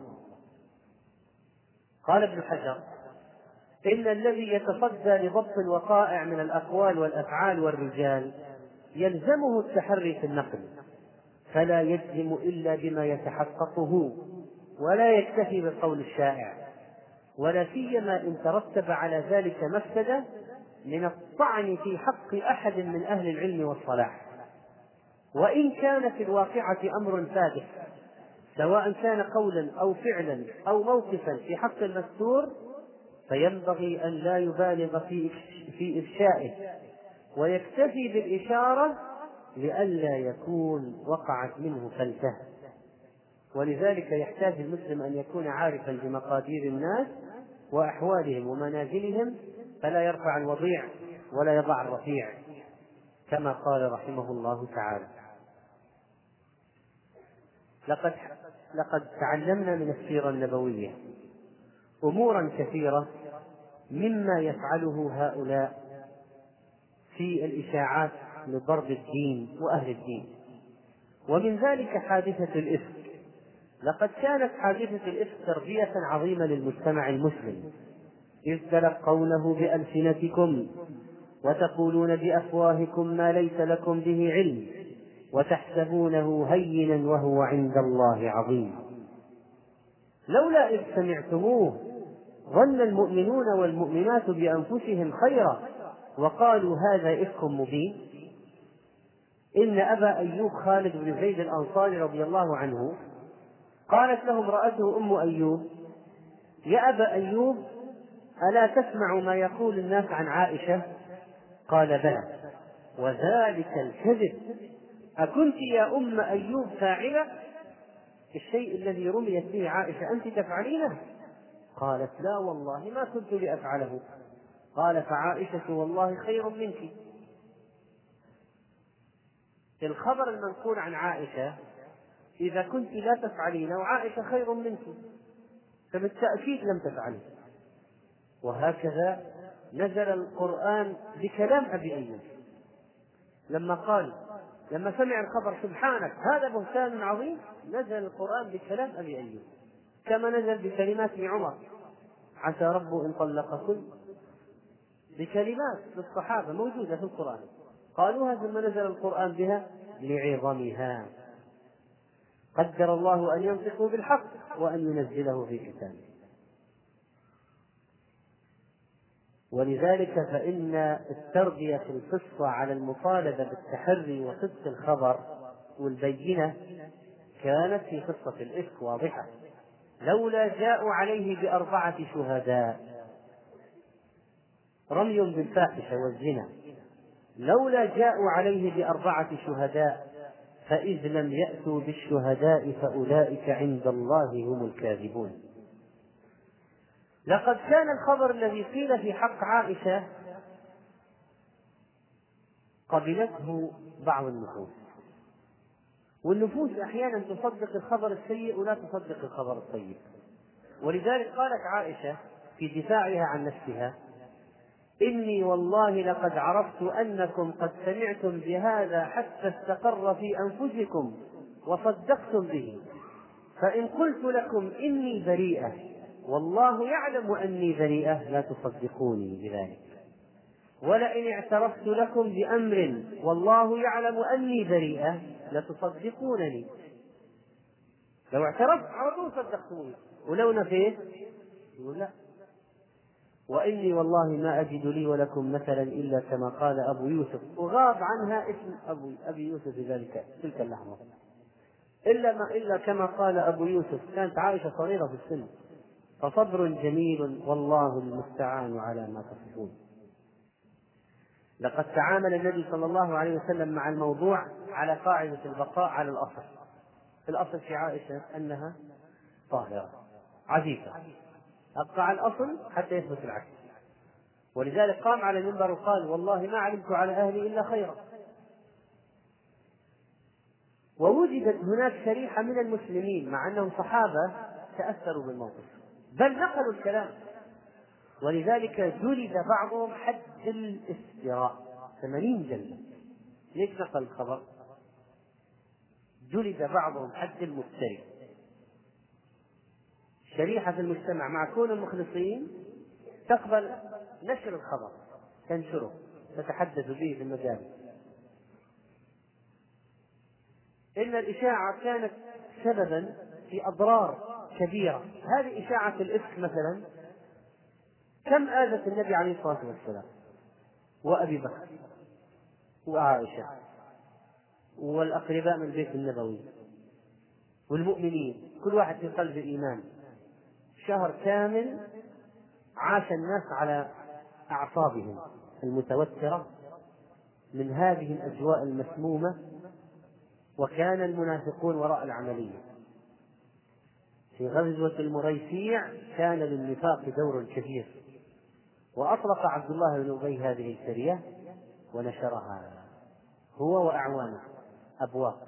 قال ابن حجر: إن الذي يتصدى لضبط الوقائع من الأقوال والأفعال والرجال يلزمه التحري في النقل، فلا يجزم إلا بما يتحققه، ولا يكتفي بالقول الشائع، ولا سيما إن ترتب على ذلك مفسدة من الطعن في حق أحد من أهل العلم والصلاح. وإن كان في الواقعة أمر فادح، سواء كان قولا أو فعلا أو موقفا في حق المستور، فينبغي أن لا يبالغ في في إفشائه، ويكتفي بالإشارة لئلا يكون وقعت منه فلتة. ولذلك يحتاج المسلم أن يكون عارفا بمقادير الناس وأحوالهم ومنازلهم، فلا يرفع الوضيع ولا يضع الرفيع، كما قال رحمه الله تعالى: لقد لقد تعلمنا من السيرة النبوية أمورا كثيرة مما يفعله هؤلاء في الإشاعات لضرب الدين وأهل الدين، ومن ذلك حادثة الإفك. لقد كانت حادثة الإفك تربية عظيمة للمجتمع المسلم، إذ تلقونه بألسنتكم وتقولون بأفواهكم ما ليس لكم به علم، وتحسبونه هينا وهو عند الله عظيم. لولا إذ سمعتموه ظن المؤمنون والمؤمنات بأنفسهم خيرا وقالوا هذا إفك مبين. إن أبا أيوب خالد بن زيد الأنصاري رضي الله عنه قالت له امرأته أم أيوب: يا أبا أيوب، ألا تسمع ما يقول الناس عن عائشة؟ قال: بلى، وذلك الكذب. أكنت يا أم أيوب فاعلة الشيء الذي رميت به عائشة أنت تفعلينه؟ قالت: لا والله ما كنت لأفعله. قال: فعائشة والله خير منك. الخبر المنقول عن عائشة إذا كنت لا تفعلين وعائشة خير منك، فبالتأكيد لم تفعله. وهكذا نزل القرآن بكلام أبي أيوب لما قال لما سمع الخبر: سبحانك هذا بهتان عظيم، نزل القرآن بكلام أبي أيوب. كما نزل بكلمات ابن عمر: عسى ربه إن طلقكن، بكلمات للصحابة موجودة في القرآن قالوها، ثم نزل القرآن بها لعظمها. قدر الله أن ينطقوا بالحق وأن ينزله في كتابه. ولذلك فإن التربية في القصة على المطالبة بالتحري وصدق الخبر والبينة كانت في قصة الإفك واضحة: لولا جاءوا عليه بأربعة شهداء، رمي بالفاحشة والزنا، لولا جاءوا عليه بأربعة شهداء فإذ لم يأتوا بالشهداء فأولئك عند الله هم الكاذبون. لقد كان الخبر الذي قيل في حق عائشة قبلته بعض النفوس، والنفوس أحيانا تصدق الخبر السيء ولا تصدق الخبر الطيب. ولذلك قالت عائشة في دفاعها عن نفسها: إني والله لقد عرفت أنكم قد سمعتم بهذا حتى استقر في أنفسكم وصدقتم به، فإن قلت لكم إني بريئة والله يعلم أني بريئة لا تصدقوني بذلك، ولئن اعترفت لكم بأمر والله يعلم أني بريئة لتصدقونني. لو اعترفت على طول صدقتوني، ولو نفيت يقول لا. وإني والله ما أجد لي ولكم مثلا إلا كما قال أبو يوسف، وغاب عنها اسم أبو أبي يوسف في ذلك تلك اللحظة، إلا ما إلا كما قال أبو يوسف. كانت عائشة صغيرة في السن، فصبر جميل والله المستعان على ما تصفون. لقد تعامل النبي صلى الله عليه وسلم مع الموضوع على قاعدة البقاء على الأصل. الأصل في عائشة أنها طاهرة عفيفة، أبقى على الأصل حتى يثبت العكس. ولذلك قام على المنبر وقال: والله ما علمت على أهلي إلا خيرا. ووجدت هناك شريحة من المسلمين مع أنهم صحابة تأثروا بالموقف، بل نقلوا الكلام. ولذلك جلد بعضهم حد الافتراء ثمانين جلدة. ليش نقل الخبر؟ جلد بعضهم حد المفتري. شريحة في المجتمع مع كون المخلصين تقبل نشر الخبر، تنشره، تتحدث به في المجال. إن الإشاعة كانت سببا في أضرار كبيرة. هذه إشاعة الإفك مثلا كم آذت النبي عليه الصلاة والسلام وأبي بكر وعائشة والأقرباء من البيت النبوي والمؤمنين، كل واحد في قلب الإيمان. شهر كامل عاش الناس على أعصابهم المتوترة من هذه الأجواء المسمومة، وكان المنافقون وراء العملية. في غزوة المريسيع كان للنفاق دور كبير، وأطلق عبد الله بن أبي هذه السرية ونشرها هو وأعوانه أبواق.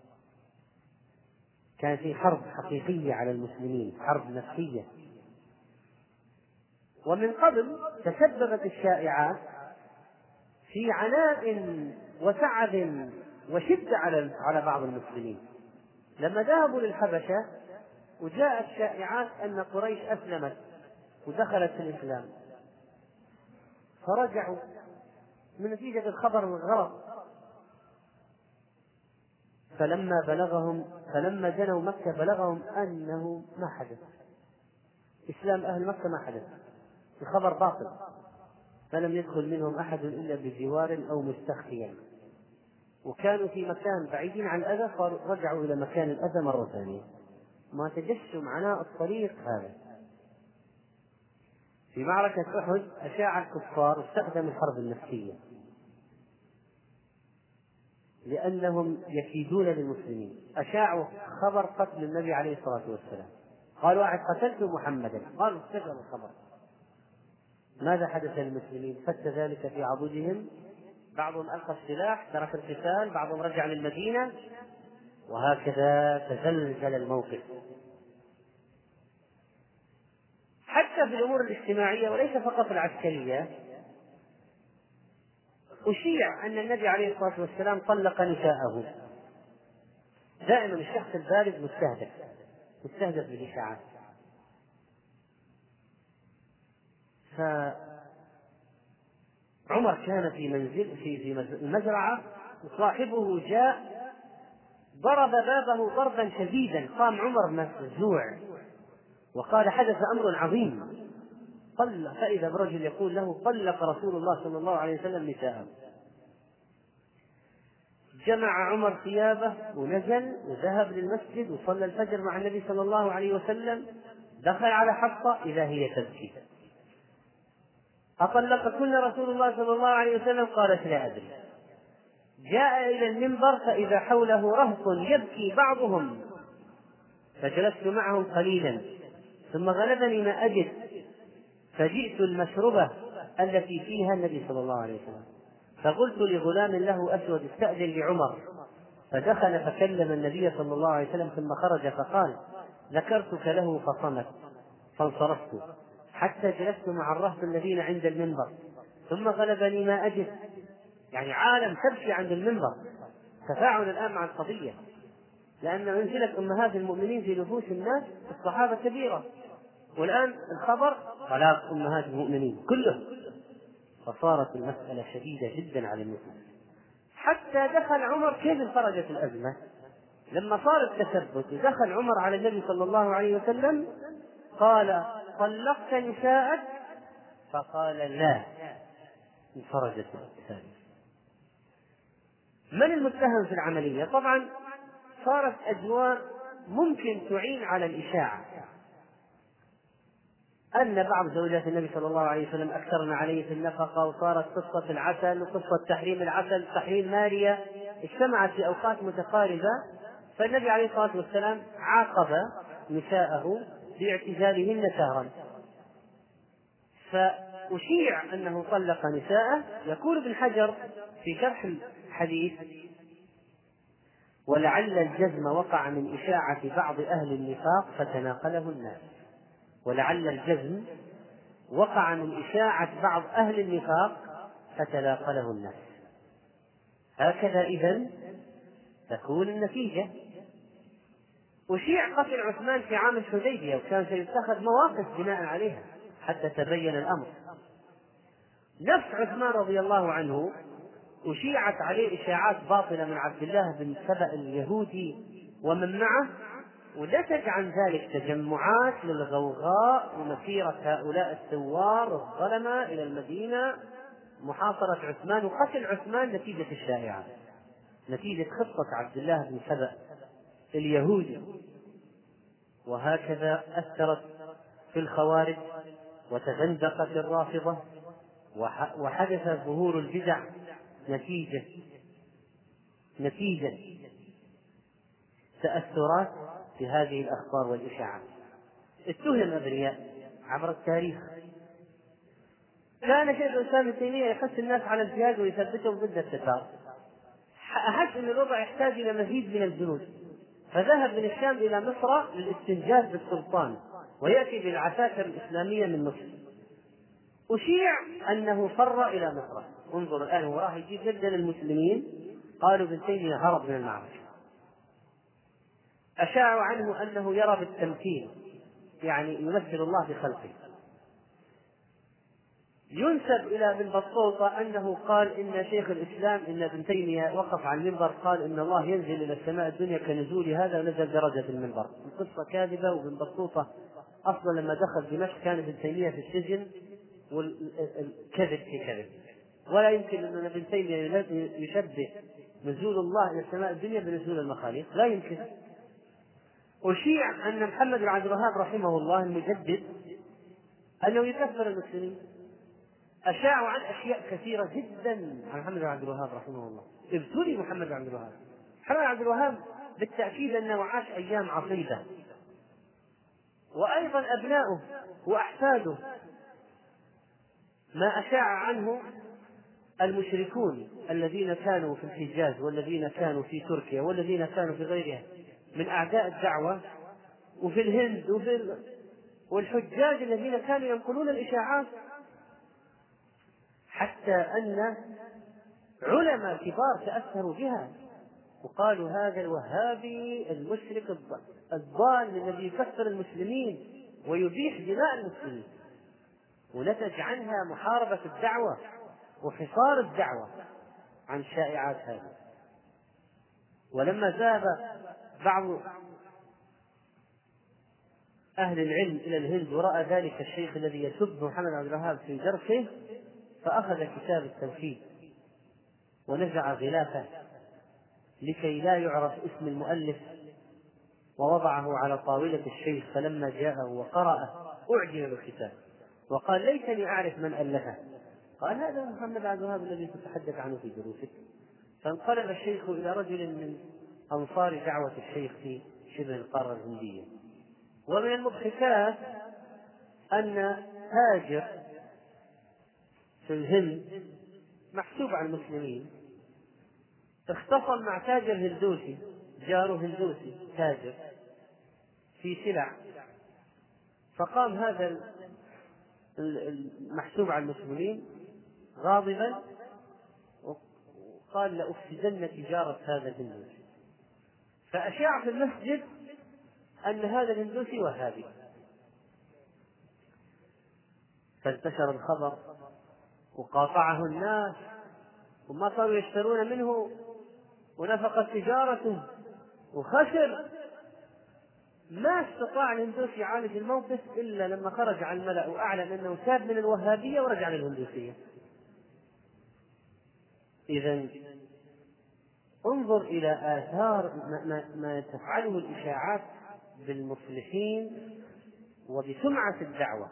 كان في حرب حقيقية على المسلمين، حرب نفسية. ومن قبل تسببت الشائعات في عناء وتعب وشدة على على بعض المسلمين. لما ذهبوا للحبشة وجاءت شائعات أن قريش أسلمت ودخلت في الإسلام، فرجعوا من نتيجة الخبر الغلط. فلما بلغهم فلما جنوا مكة بلغهم أنه ما حدث، إسلام أهل مكة ما حدث، الخبر باطل، فلم يدخل منهم أحد إلا بجوار أو مستخفيا، وكانوا في مكان بعيدين عن الأذى، فرجعوا إلى مكان الأذى مرة ثانية. ما تجشم عناء الطريق هذا. في معركة أحد أشاع الكفار واستخدموا الحرب النفسية لأنهم يكيدون للمسلمين. أشاعوا خبر قتل النبي عليه الصلاة والسلام، قالوا: واحد قتلت محمدا، قالوا استجروا الخبر. ماذا حدث للمسلمين؟ فت ذلك في عضدهم، بعضهم ألقى السلاح ترك القتال، بعضهم رجع للمدينة، وهكذا تزلزل الموقف. حتى في الأمور الاجتماعية وليس فقط العسكرية، أشيع أن النبي عليه الصلاة والسلام طلق نساءه. دائما الشخص البارد مستهدف مستهدف بالإشاعات. فعمر كان في منزل في في المزرعة، وصاحبه جاء ضرب بابه ضربا شديدا. قام عمر مفزوع وقال: حدث أمر عظيم. طلق، فإذا برجل يقول له: طلق رسول الله صلى الله عليه وسلم نساءه. جمع عمر ثيابه ونزل وذهب للمسجد وصلى الفجر مع النبي صلى الله عليه وسلم. دخل على حفصة إذا هي تبكي: أطلقكن رسول الله صلى الله عليه وسلم؟ قالت: لا أدري. جاء إلى المنبر فإذا حوله رهط يبكي بعضهم، فجلست معهم قليلا ثم غلبني ما أجد، فجئت المشربة التي فيها النبي صلى الله عليه وسلم، فقلت لغلام له أسود: استأذن لعمر. فدخل فكلم النبي صلى الله عليه وسلم ثم خرج فقال: ذكرتك له فصمت. فانصرفت حتى جلست مع الرهط الذين عند المنبر، ثم غلبني ما أجد. يعني عالم تبكي عند المنبر. تفاعل الآن مع القضية، لأن منزلة أمهات المؤمنين في نفوس الناس الصحابة كبيرة، والآن الخبر طلاق أمهات المؤمنين كله، فصارت المسألة شديدة جدا على النساء. حتى دخل عمر، كيف انفرجت الأزمة؟ لما صار التثبت دخل عمر على النبي صلى الله عليه وسلم قال: طلقت نساءك؟ فقال: لا. انفرجت الأزمة. من المتهم في العملية؟ طبعا صارت أجواء ممكن تعين على الإشاعة، أن بعض زوجات النبي صلى الله عليه وسلم أكثرن عليه في النفقة، وصارت قصة العسل وقصة تحريم العسل، تحريم ماريا، اجتمعت في أوقات متقاربة. فالنبي عليه الصلاة والسلام عاقب نساءه باعتزالهن شهرا. فأشيع أنه طلق نساءه. يقول ابن حجر في شرح الحديث: ولعل الجزم وقع من إشاعة بعض أهل النفاق فتناقله الناس. ولعل الجزم وقع من إشاعة بعض أهل النفاق فتناقله الناس. هكذا إذن تكون النتيجة. أشيع قتل عثمان في عام الحديبية، وكان سيتخذ مواقف بناء عليها حتى تبين الأمر. نفس عثمان رضي الله عنه أشيعت عليه إشاعات باطلة من عبد الله بن سبأ اليهودي ومن معه، ونتج عن ذلك تجمعات للغوغاء ومسيرة هؤلاء الثوار الظلمة إلى المدينة، محاصرة عثمان وقتل عثمان نتيجة الشائعة، نتيجة خطة عبد الله بن سبأ اليهودي. وهكذا أثرت في الخوارج وتزندقت الرافضة، وحدث ظهور البدع نتيجة نتيجة تأثرات في هذه الأخبار والإشاعات. اتهم أبرياء عبر التاريخ. كان شيخ الإسلام ابن تيمية يحث الناس على الجهاد ويثبتهم ضد التتار، أحس أن الوضع يحتاج إلى مزيد من الجنود، فذهب من الشام إلى مصر للاستنجاد بالسلطان ويأتي بالعساكر الإسلامية من مصر. أشيع أنه فر إلى مصر. انظر الآن، هو راح يجيب جدا المسلمين، قالوا ابن تيمية هرب من المعركة. أشاعوا عنه أنه يرى بالتمثيل، يعني يمثل الله بخلقه. ينسب إلى ابن بطوطة أنه قال إن شيخ الإسلام إن ابن تيمية وقف على المنبر قال إن الله ينزل إلى السماء الدنيا كنزول هذا ونزل درجة المنبر. القصة كاذبة. وابن بطوطة أصلا لما دخل دمشق كان ابن تيمية في السجن، والكذب في كذب. ولا يمكن أن ابن تيمية يشبه نزول الله إلى السماء الدنيا بنزول المخاليق، لا يمكن. أشيع أن محمد بن عبد الوهاب رحمه الله المجدد أنه يكفر المسلمين. أشاعوا عن أشياء كثيرة جدا عن محمد بن عبد الوهاب رحمه الله. ابتلي محمد بن عبد الوهاب. محمد بن عبد الوهاب بالتأكيد أنه عاش أيام عصيبة، وأيضا أبناؤه وأحفاده. ما أشاع عنه المشركون الذين كانوا في الحجاز والذين كانوا في تركيا والذين كانوا في غيرها من أعداء الدعوة، وفي الهند وفي والحجاج الذين كانوا ينقلون الإشاعات، حتى أن علماء كبار تأثروا بها وقالوا هذا الوهابي المشرك الضال الذي يكفر المسلمين ويبيح دماء المسلمين. ونتج عنها محاربة الدعوة وحصار الدعوة عن الشائعات هذه. ولما ذهب بعض أهل العلم إلى الهند ورأى ذلك الشيخ الذي يسب محمد عبد الوهاب في درسه، فأخذ كتاب التوحيد ونزع غلافه لكي لا يعرف اسم المؤلف، ووضعه على طاولة الشيخ، فلما جاءه وقرأه أعجب بالكتاب وقال ليتني أعرف من ألفه. قال هذا محمد عبد الوهاب الذي تتحدث عنه في دروسك. فانقلب الشيخ إلى رجل من أنصار دعوة الشيخ في شبه القارة الهندية. ومن المضحكات أن تاجر في الهند محسوب على المسلمين اختصم مع تاجر هندوسي، جاره هندوسي تاجر في سلع، فقام هذا المحسوب على المسلمين غاضبا وقال لأفسدن تجارة هذا الهندوسي، فأشاع في المسجد أن هذا الهندوسي وهابي، فانتشر الخبر وقاطعه الناس وما صاروا يشترون منه ونفقت تجارته وخسر. ما استطاع الهندوسي يعالج الموقف إلا لما خرج على الملأ وأعلن أنه تاب من الوهابية ورجع للهندوسية. إذن انظر إلى آثار ما, ما تفعله الإشاعات بالمصلحين وبسمعة الدعوة.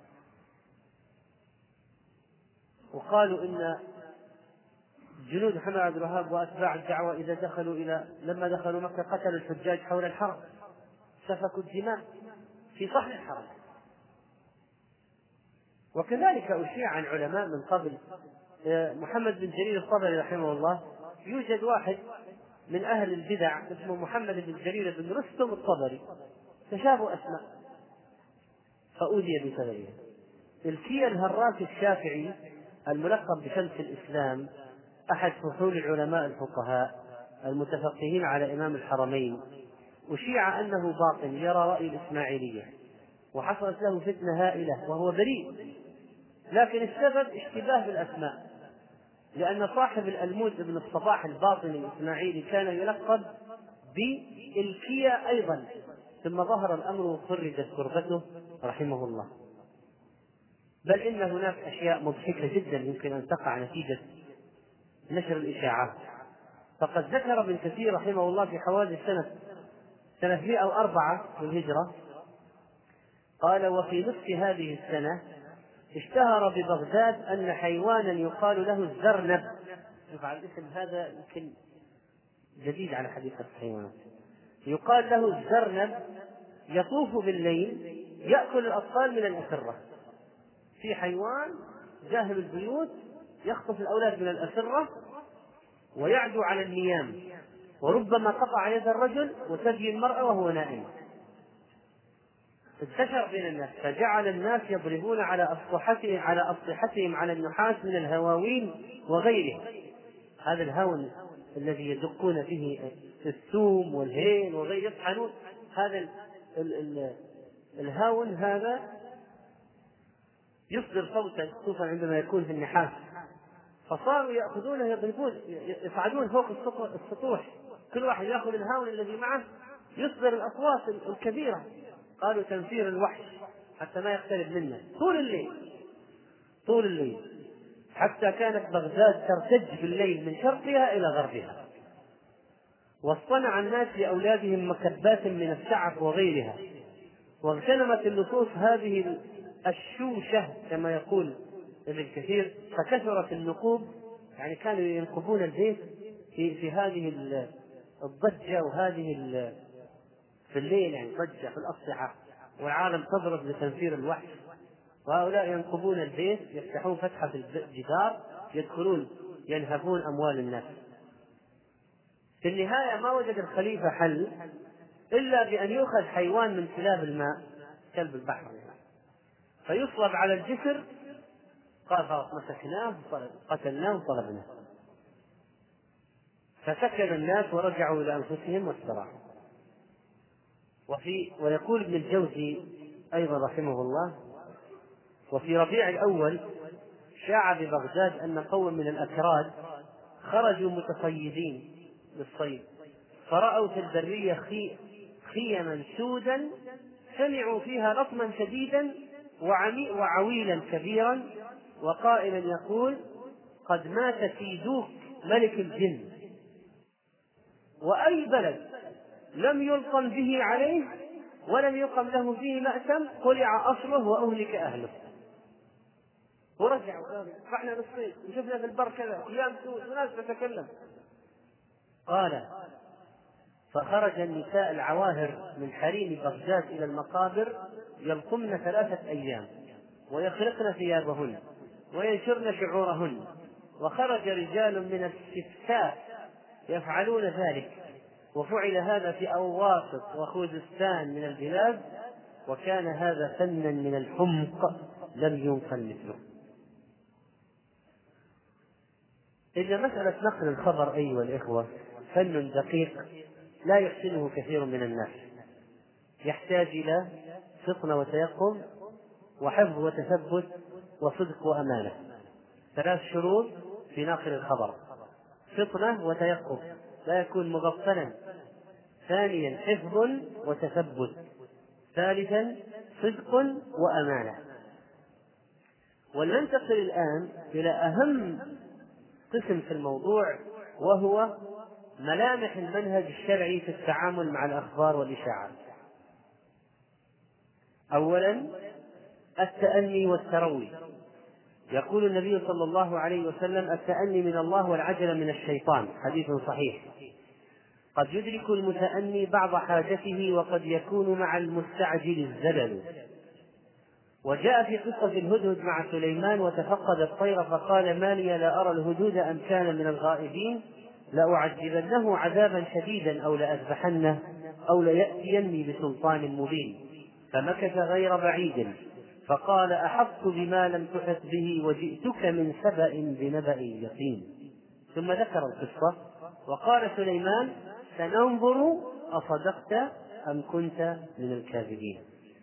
وقالوا إن جنود محمد عبد الوهاب وأتباع الدعوة إذا دخلوا إلى لما دخلوا مكة قتلوا الحجاج حول الحرم، سفكوا الدماء في صحن الحرم. وكذلك أشيع عن علماء من قبل، محمد بن جرير الطبري رحمه الله، يوجد واحد من أهل البدع اسمه محمد بن جرير بن رستم الطبري، تشابه أسماء، فأوذي بسببه. الكي الهراسي الشافعي الملقب بشمس الإسلام، أحد فحول العلماء الفقهاء المتفقهين على إمام الحرمين، أشيع أنه باطل يرى رأي الإسماعيلية، وحصلت له فتنة هائلة وهو بريء، لكن السبب اشتباه بالأسماء، لأن صاحب الألمود ابن الصباح الباطني الإسماعيلي كان يلقب بالكيا أيضا، ثم ظهر الأمر وخرجت كربته رحمه الله. بل إن هناك أشياء مضحكة جدا يمكن أن تقع نتيجة نشر الإشاعات. فقد ذكر ابن كثير رحمه الله في حوادث سنة سنة مئة وأربعة للهجرة، قال وفي نصف هذه السنة اشتهر ببغداد أن حيوانا يقال له الزرنب، شوف على الاسم هذا يمكن جديد على حديقة الحيوانات، يقال له الزرنب يطوف بالليل يأكل الأطفال من الأسرة. في حيوان جاهل البيوت يخطف الأولاد من الأسرة ويعدو على النيام، وربما قطع يد الرجل وثدي المرأة وهو نائم. انتشر بين الناس، فجعل الناس يضربون على أسطحتهم على أسطحتهم على النحاس من الهواوين وغيره. هذا الهون الذي يدقون به الثوم والهيل وغيره يطحنون، هذا ال ال ال الهاون هذا يصدر صوتا خصوصا عندما يكون في النحاس، فصاروا يأخذونه يضربون يصعدون فوق السطوح، كل واحد يأخذ الهاون الذي معه يصدر الأصوات الكبيرة. قالوا تنفير الوحش حتى ما يقترب منا طول الليل طول الليل، حتى كانت بغداد ترتج بالليل من شرقها إلى غربها. واصطنع الناس لأولادهم مكبات من السعف وغيرها، واغتنمت النصوص هذه الشوشة كما يقول ابن كثير، فكثرت النقوب، يعني كانوا ينقبون البيت في, في هذه الضجة وهذه في الليل، يعني ضجة في الأسطحة والعالم تضرب لتنفير الوحش، وهؤلاء ينقبون البيت يفتحون فتحة في الجدار يدخلون ينهبون أموال الناس. في النهاية ما وجد الخليفة حل إلا بأن يؤخذ حيوان من كلاب الماء كلب البحر فيصلب على الجسر، قال خلاص مسكناه قتلناه وطلبناه، فسكن الناس ورجعوا إلى أنفسهم واستراحوا. وفي ويقول ابن الجوزي أيضا رحمه الله وفي ربيع الأول شاع ببغداد أن قوم من الأكراد خرجوا متصيدين للصيد، فرأوا في البرية خي... خيما سودا سمعوا فيها لطما شديدا وعمي... وعويلا كبيرا، وقائلا يقول: قد مات سيدوك ملك الجن. وأي بلد لم يلطم به عليه ولم يقم له فيه مأثم قلع أصله وأهلك أهله. ورجعوا قالوا: رحنا للصيد وشفنا في البر كذا خيام سود وناس تتكلم. قال: فخرج النساء العواهر من حريم بغداد إلى المقابر يلطمن ثلاثة أيام ويخلقن ثيابهن وينشرن شعورهن، وخرج رجال من السفساء يفعلون ذلك، وفعل هذا في أواسط وخوزستان من البلاد، وكان هذا فنا من الحمق لم ينقل مثله. إن مسألة نقل الخبر أيها الإخوة فن دقيق لا يحسنه كثير من الناس، يحتاج إلى فطن وتيقظ وحفظ وتثبت وصدق وأمانة. ثلاث شروط في نقل الخبر: فطنة وتيقظ لا يكون مغفلا، ثانيا حفظ وتثبت، ثالثا صدق وأمانة. ولننتقل الآن إلى أهم قسم في الموضوع، وهو ملامح المنهج الشرعي في التعامل مع الأخبار والإشاعات. أولا التأني والتروي. يقول النبي صلى الله عليه وسلم: التأني من الله والعجلة من الشيطان، حديث صحيح. قد يدرك المتأني بعض حاجته وقد يكون مع المستعجل الزلل. وجاء في قصة الهدهد مع سليمان وتفقد الطير فقال: ما لي لا أرى الهدهد أم كان من الغائبين، لأعذبنه عذابا شديدا أو لأذبحنه أو ليأتيني بسلطان مبين. فمكث غير بعيد فقال: أحطت بما لم تحط به وجئتك من سبأ بنبأ يقين. ثم ذكر القصة وقال سليمان: سننظر أصدقت أم كنت من الكاذبين.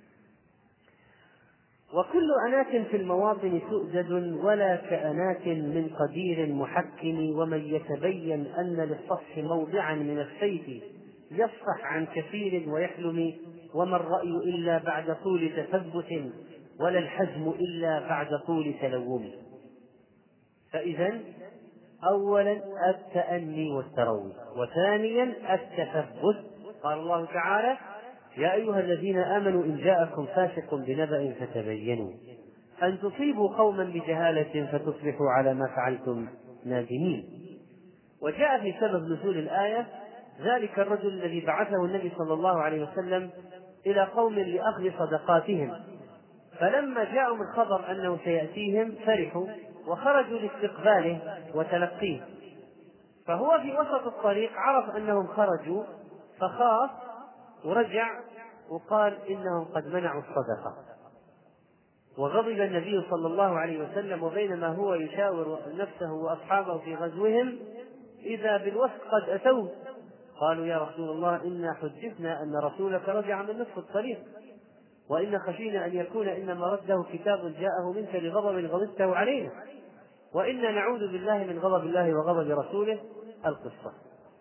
وكل أناة في المواطن سؤدد ولا كأناة من قدير محكم، ومن يتبين أن للصفح موضعا من السيف يصفح عن كثير ويحلم، وما الرأي إلا بعد طول تثبت ولا الحزم إلا بعد طول تلوم. فإذا أولا التأني والتروي، وثانيا التثبت. قال الله تعالى: يا أيها الذين آمنوا إن جاءكم فاسق بنبأ فتبينوا أن تصيبوا قوما بجهالة فتصبحوا على ما فعلتم نادمين. وجاء في سبب نزول الآية ذلك الرجل الذي بعثه النبي صلى الله عليه وسلم إلى قوم لأخذ صدقاتهم، فلما جاءوا من خبر أنه سيأتيهم فرحوا وخرجوا لاستقباله وتلقيه، فهو في وسط الطريق عرف أنهم خرجوا فخاف ورجع وقال: إنهم قد منعوا الصدقة. وغضب النبي صلى الله عليه وسلم، وبينما هو يشاور نفسه وأصحابه في غزوهم إذا بالوفد قد أتوه. قالوا: يا رسول الله إنا حدثنا أن رسولك رجع من نصف الطريق، وإن خشينا أن يكون إنما رده كتاب جاءه منك لغضب غضبته علينا، وإنا نعوذ بالله من غضب الله وغضب رسوله. القصة.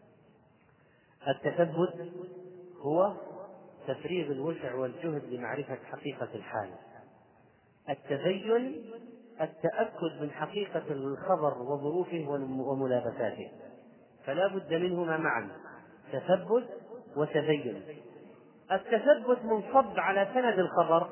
التثبت هو تفريغ الوسع والجهد لمعرفة حقيقة الحال. التبين التأكد من حقيقة الخبر وظروفه وملابساته، فلا بد منهما معا، تثبت وتبين. التثبت منصب على سند الخبر،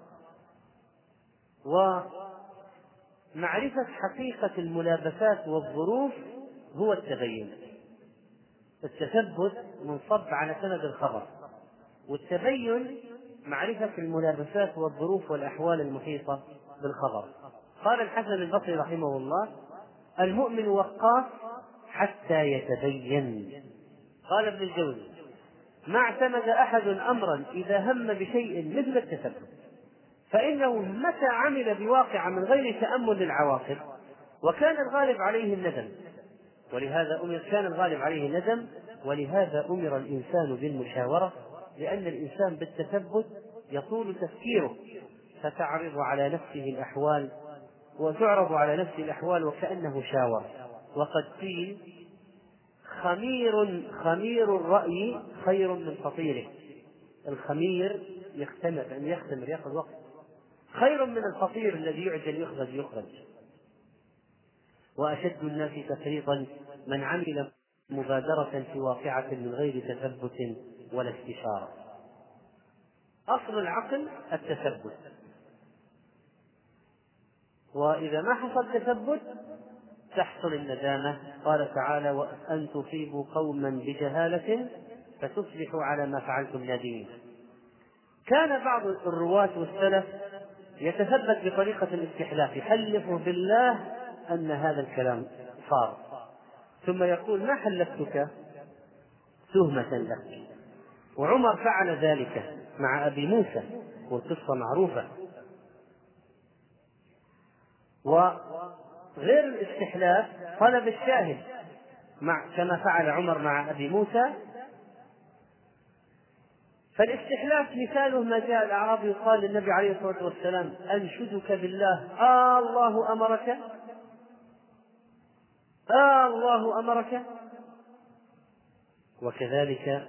ومعرفة حقيقة الملابسات والظروف هو التبين. التثبت منصب على سند الخبر، والتبين معرفة الملابسات والظروف والأحوال المحيطة بالخبر. قال الحسن البصري رحمه الله: المؤمن وقاف حتى يتبين. قال ابن الجوزي: ما اعتمد أحد أمرا إذا هم بشيء مثل التثبت، فإنه متى عمل بواقع من غير تأمل العواقب وكان الغالب عليه الندم، ولهذا أمر كان الغالب عليه الندم ولهذا أمر الإنسان بالمشاورة، لأن الإنسان بالتثبت يطول تفكيره، فتعرض على نفسه الأحوال وتعرض على نفسه الأحوال وكأنه شاور. وقد قيل خمير خمير الرأي خير من فطيره. الخمير يختمر أن يختمر يأخذ وقت، خير من الفطير الذي يعجل يخرج يخرج. وأشد الناس تفريطا من عمل مبادرة في واقعة من غير تثبت ولا استشارة. أصل العقل التثبت، وإذا ما حصل تثبت تحصل الندامة. قال تعالى: وأن تصيبوا قوما بجهالة فتصبحوا على ما فعلتم نادمين. كان بعض الرواة والسلف يتثبت بطريقة الاستحلاف، يحلف بالله أن هذا الكلام صار، ثم يقول: ما حلفتك تهمة لك. وعمر فعل ذلك مع أبي موسى والقصة معروفة. وغير الاستحلاف طلب الشاهد مع كما فعل عمر مع أبي موسى. فالاستحلاف مثاله ما جاء الأعرابي قال للنبي عليه الصلاة والسلام: أنشدك بالله آه الله أمرك آه الله أمرك. وكذلك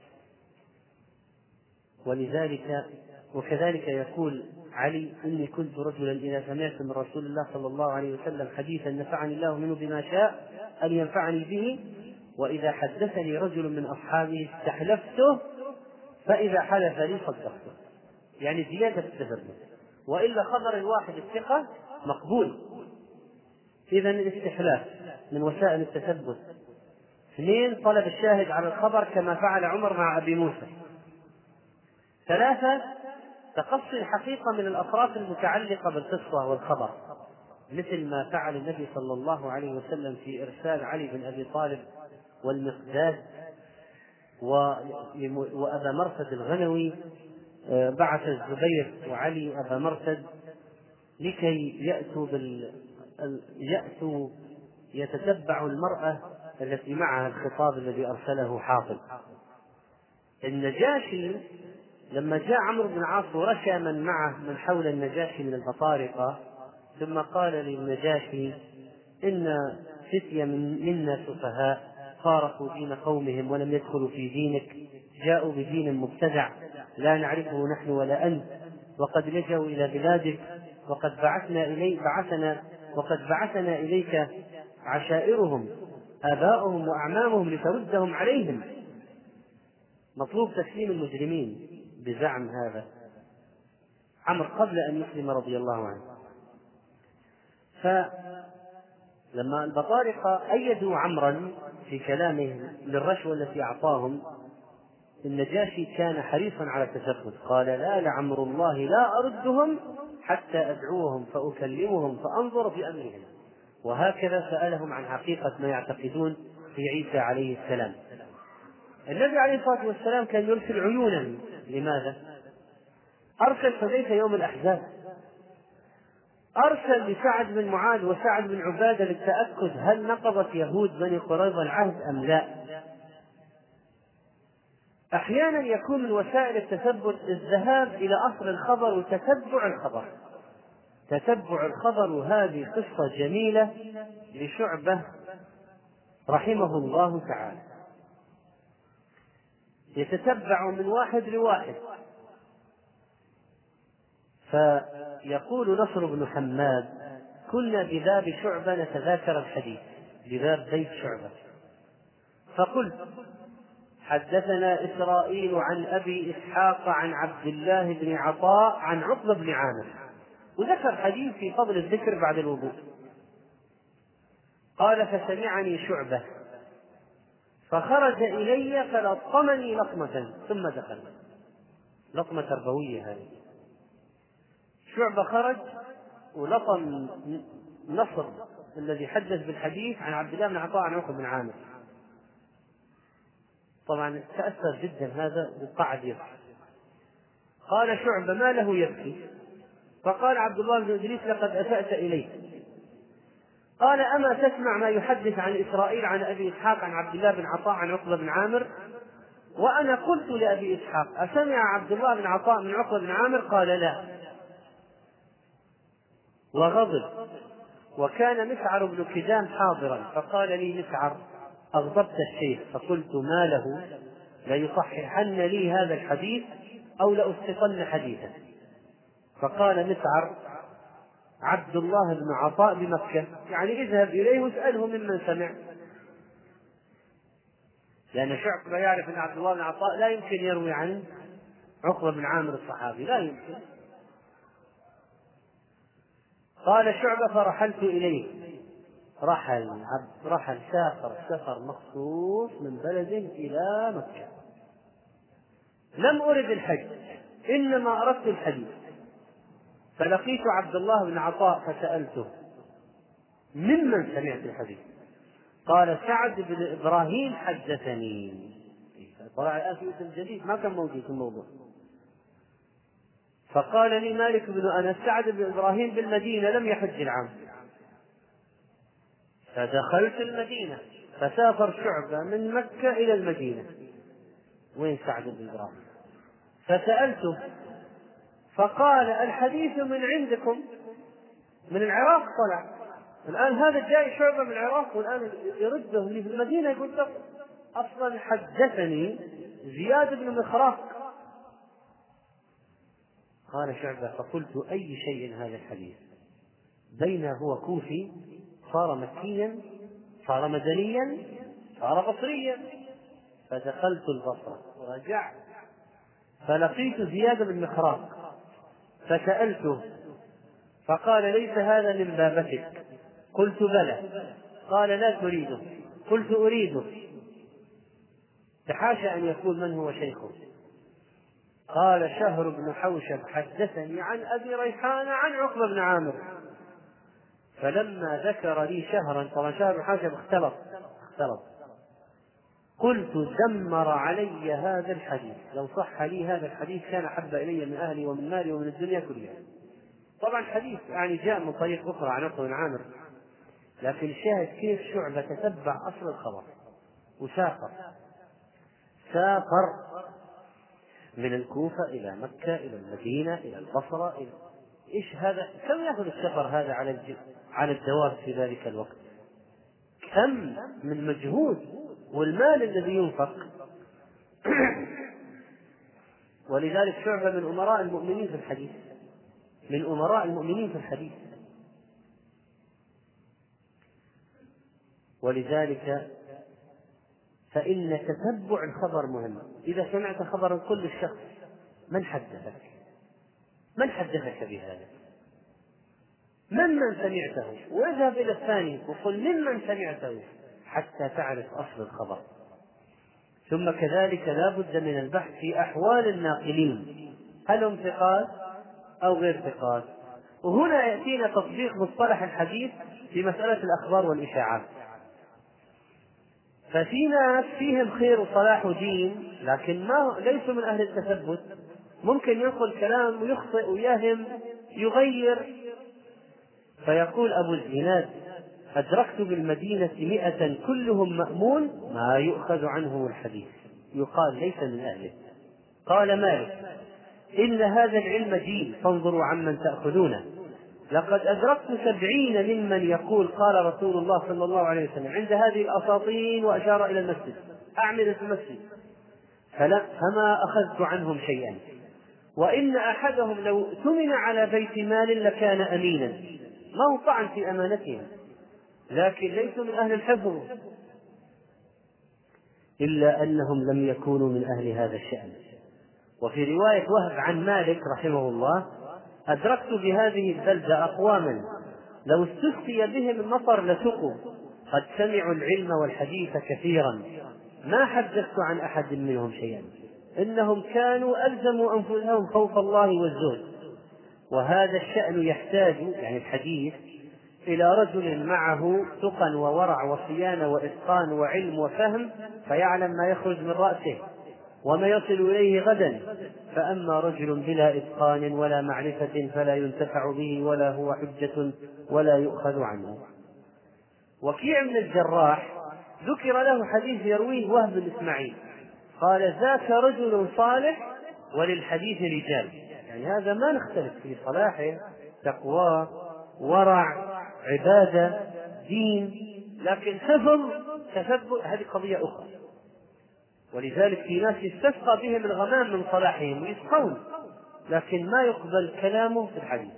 ولذلك وكذلك يقول علي: إني كنت رجلا إذا سمعت من رسول الله صلى الله عليه وسلم حديثا نفعني الله منه بما شاء أن ينفعني به، وإذا حدثني رجل من أصحابه استحلفته فإذا حلف لي صدقته. يعني زيادة التثبت، وإلا خبر الواحد الثقة مقبول. إذن الاستحلاف من وسائل التثبت. اثنين: طلب الشاهد على الخبر كما فعل عمر مع أبي موسى. ثلاثة: تقصي الحقيقة من الأطراف المتعلقة بالقصة والخبر، مثل ما فعل النبي صلى الله عليه وسلم في إرسال علي بن أبي طالب والمقداد وأبا مرثد الغنوي. بعث الزبير وعلي أبا مرثد لكي يأتوا, بال... يأتوا يتتبعوا المرأة التي معها الخطاب الذي أرسله حاطب. النجاشي لما جاء عمرو بن العاص ورشى من معه من حول النجاشي من البطارقة، ثم قال للنجاشي: إن فتية من منا سفهاء فارقوا دين قومهم ولم يدخلوا في دينك، جاءوا بدين مبتدع لا نعرفه نحن ولا أنت، وقد لجوا إلى بلادك، وقد بعثنا إليك بعثنا وقد بعثنا إليك عشائرهم آباؤهم وأعمامهم لتردهم عليهم. مطلوب تسليم المجرمين بزعم هذا عمرو قبل أن يسلم رضي الله عنه. فلما البطارقة أيدوا عمرا في كلامه للرشوة التي أعطاهم، النجاشي كان حريصا على التثبت، قال: لا لعمر الله لا أردهم حتى أدعوهم فأكلمهم فأنظر بأمرهم. وهكذا سألهم عن حقيقة ما يعتقدون في عيسى عليه السلام. النبي عليه الصلاة والسلام كان يرسل عيونا. لماذا؟ أرسل حذيفة يوم الأحزاب، أرسل لسعد بن معاذ وسعد بن عبادة للتأكد هل نقضت يهود بني قريظة العهد أم لا. أحيانا يكون من وسائل التثبت الذهاب إلى أصل الخبر وتتبع الخبر. تتبع الخبر، وهذه قصة جميلة لشعبة رحمه الله تعالى، يتتبع من واحد لواحد. فيقول نصر بن حماد: كنا بباب شعبة نتذاكر الحديث، بباب بيت شعبة، فقلت: حدثنا إسرائيل عن أبي إسحاق عن عبد الله بن عطاء عن عقبة بن عامر، وذكر حديث في فضل الذكر بعد الوضوء. قال: فسمعني شعبة فخرج إلي فلطمني لطمة ثم دخل. لطمة تربوية هذه. شعبة خرج ولطم نصر الذي حدث بالحديث عن عبد الله بن عطاء عن عقبة بن عامر. طبعا تأثر جدا هذا وقعد يبكي. قال شعبة: ما له يبكي؟ فقال عبد الله بن إدريس: لقد أسأت إليه. قال: أما تسمع ما يحدث عن إسرائيل عن أبي إسحاق عن عبد الله بن عطاء عن عقبة بن عامر؟ وأنا قلت لأبي إسحاق: أسمع عبد الله بن عطاء من عقبة بن عامر؟ قال: لا. وغضب، وكان مسعر بن كدام حاضرا، فقال لي مسعر: أغضبت الشيخ؟ فقلت: ما له، ليصححن لي هذا الحديث أو لأسقطن حديثا. فقال مسعر: عبد الله بن عطاء بمكة، يعني اذهب إليه واسأله ممن سمع، لأن شعبة يعرف أن عبد الله بن عطاء لا يمكن يروي عن عقبة بن عامر الصحابي، لا يمكن. قال شعبة: فرحلت إليه. رحل رحل سافر سفر مخصوص من بلد إلى مكة. لم أرد الحج، إنما أردت الحديث. فلقيت عبد الله بن عطاء فسألته: ممن سمعت الحديث؟ قال: سعد بن إبراهيم حدثني. طلع الآن في اسم جديد ما كان موجود في الموضوع. فقال لي مالك بن أنس: سعد بن إبراهيم بالمدينة لم يحج العام. فدخلت المدينة، فسافر شعبة من مكة إلى المدينة. وين سعد بن إبراهيم؟ فسألته فقال: الحديث من عندكم، من العراق طلع. الآن هذا جاي شعبة من العراق والآن يرده لي في المدينة، يقول له أصلا حدثني زياد بن مخراق. قال شعبة: فقلت: أي شيء هذا الحديث؟ بين هو كوفي صار مكيا، صار مدنيا، صار بصريا. فدخلت البصرة ورجعت فلقيت زياد بن مخراق فسألته فقال: ليس هذا من بابتك؟ قلت: بلى. قال: لا تريده؟ قلت: أريده. تحاشى أن يقول من هو شيخه. قال: شهر بن حوشب حدثني عن أبي ريحان عن عقبة بن عامر. فلما ذكر لي شهرا، طبعا شهر بن حوشب اختلط اختلط قلت: دمر علي هذا الحديث، لو صح لي هذا الحديث كان أحب إلي من أهلي ومن مالي ومن الدنيا كلها. طبعا حديث يعني جاء من طريق أخرى عن عقبة بن عامر، لكن الشاهد كيف شعبة تتبع أصل الخبر وسافر سافر من الكوفة إلى مكة إلى المدينة إلى البصرة إلى إيش هذا؟ كم يأخذ السفر هذا على على الدواب في ذلك الوقت؟ كم من مجهود والمال الذي ينفق. ولذلك شعبة من أمراء المؤمنين في الحديث، من أمراء المؤمنين في الحديث. ولذلك فإن تتبع الخبر مهم. إذا سمعت خبرا كل الشخص: من حدثك؟ من حدثك بهذا؟ ممن سمعته؟ واذهب إلى الثاني وقل: ممن سمعته؟ حتى تعرف أصل الخبر. ثم كذلك لا بد من البحث في أحوال الناقلين، هل هم ثقات أو غير ثقات. وهنا يأتينا تطبيق مصطلح الحديث في مسألة الأخبار والإشاعات. ففي ناس فيهم خير وصلاح ودين لكن ما ليسوا من أهل التثبت، ممكن ينقل كلام ويخطئ ويهم يغير. فيقول أبو الزناد: أدركت بالمدينة مئة كلهم مأمون ما يؤخذ عنه الحديث، يقال ليس من أهله. قال مالك: إن هذا العلم دين، فانظروا عمن تأخذونه. لقد أدركت سبعين ممن يقول قال رسول الله صلى الله عليه وسلم عند هذه الأساطين، وأشار إلى المسجد، أعمدة المسجد، فلا فما أخذت عنهم شيئا. وإن أحدهم لو اؤتمن على بيت مال لكان أمينا، ما هو طعن في أمانتهم، لكن ليسوا من أهل الحفظ، إلا أنهم لم يكونوا من أهل هذا الشأن. وفي رواية وهب عن مالك رحمه الله: أدركت بهذه البلدة أقواما لو استسقي بهم المطر لسقوا، قد سمعوا العلم والحديث كثيرا، ما حدثت عن أحد منهم شيئا، إنهم كانوا ألزموا أنفسهم خوف الله والزهد. وهذا الشأن يحتاج، يعني الحديث، إلى رجل معه تقى وورع وصيانة وإتقان وعلم وفهم، فيعلم ما يخرج من رأسه وما يصل إليه غدا. فأما رجل بلا إتقان ولا معرفة فلا ينتفع به ولا هو حجة ولا يؤخذ عنه. وكيع بن الجراح ذكر له حديث يرويه وهب بن إسماعيل، قال: ذاك رجل صالح وللحديث رجال، يعني هذا ما نختلف في صلاحه، تقواه، ورع، عبادة، دين، لكن حفظ تثبت هذه قضية أخرى. ولذلك في ناس يستسقى بهم الغمام من صلاحهم ويسقون، لكن ما يقبل كلامه في الحديث.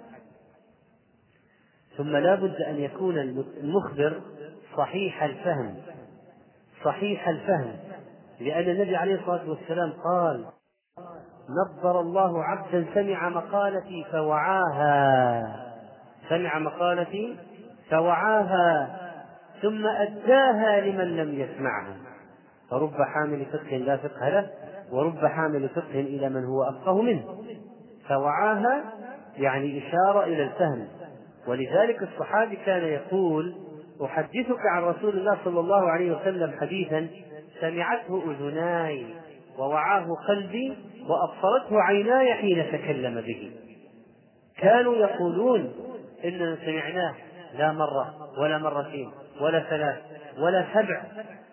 ثم لا بد أن يكون المخبر صحيح الفهم، صحيح الفهم، لأن النبي عليه الصلاة والسلام قال: نضر الله عبدا سمع مقالتي فوعاها، سمع مقالتي فوعاها ثم أداها لمن لم يسمعها. فرب حامل فقه لا فقه له، ورب حامل فقه إلى من هو أفقه منه. فوعاها يعني إشارة إلى الفهم. ولذلك الصحابي كان يقول: أحدثك عن رسول الله صلى الله عليه وسلم حديثا سمعته أذناي ووعاه قلبي وأبصرته عيناي حين تكلم به. كانوا يقولون إننا سمعناه لا مرة ولا مرتين ولا ثلاث ولا سبع،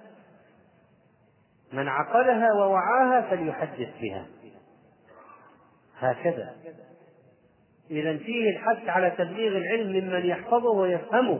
من عقلها ووعاها فليحدث بها. هكذا. إذن فيه الحث على تبليغ العلم ممن يحفظه ويفهمه.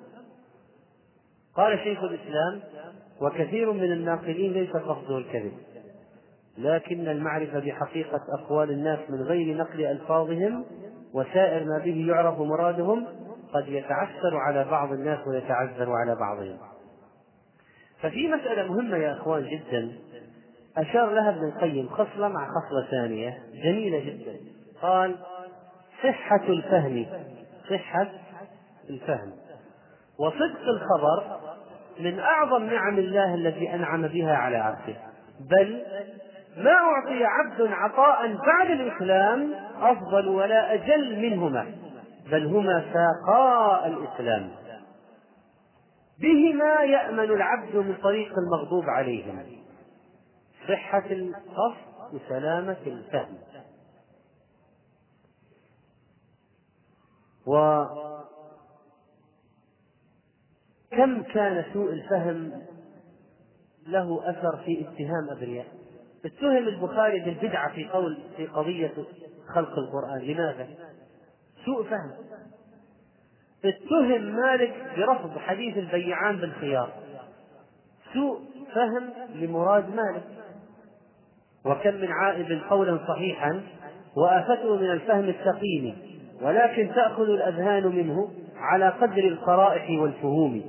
قال شيخ الإسلام: وكثير من الناقلين ليس قصده الكذب، لكن المعرفة بحقيقة أقوال الناس من غير نقل ألفاظهم وسائر ما به يعرف مرادهم قد يتعثر على بعض الناس ويتعذر على بعضهم. ففي مسألة مهمة يا أخوان جدا أشار لها ابن القيم، خصلة مع خصلة ثانية جميلة جدا. قال: صحة الفهم، صحة الفهم وصدق الخبر من أعظم نعم الله التي أنعم بها على عبده، بل ما أعطي عبد عطاء بعد الإسلام أفضل ولا أجل منهما، بل هما ساقا الإسلام، بهما يأمن العبد من طريق المغضوب عليهم. صحة القصد وسلامة الفهم. وكم كان سوء الفهم له أثر في اتهام أبرياء. اتهم البخاري بالبدعة في قول في قضية خلق القرآن. لماذا؟ سوء فهم. اتهم مالك برفض حديث البيعان بالخيار. سوء فهم لمراد مالك. وكم من عائب قولا صحيحا وآفته من الفهم السقيم، ولكن تأخذ الأذهان منه على قدر القرائح والفهوم.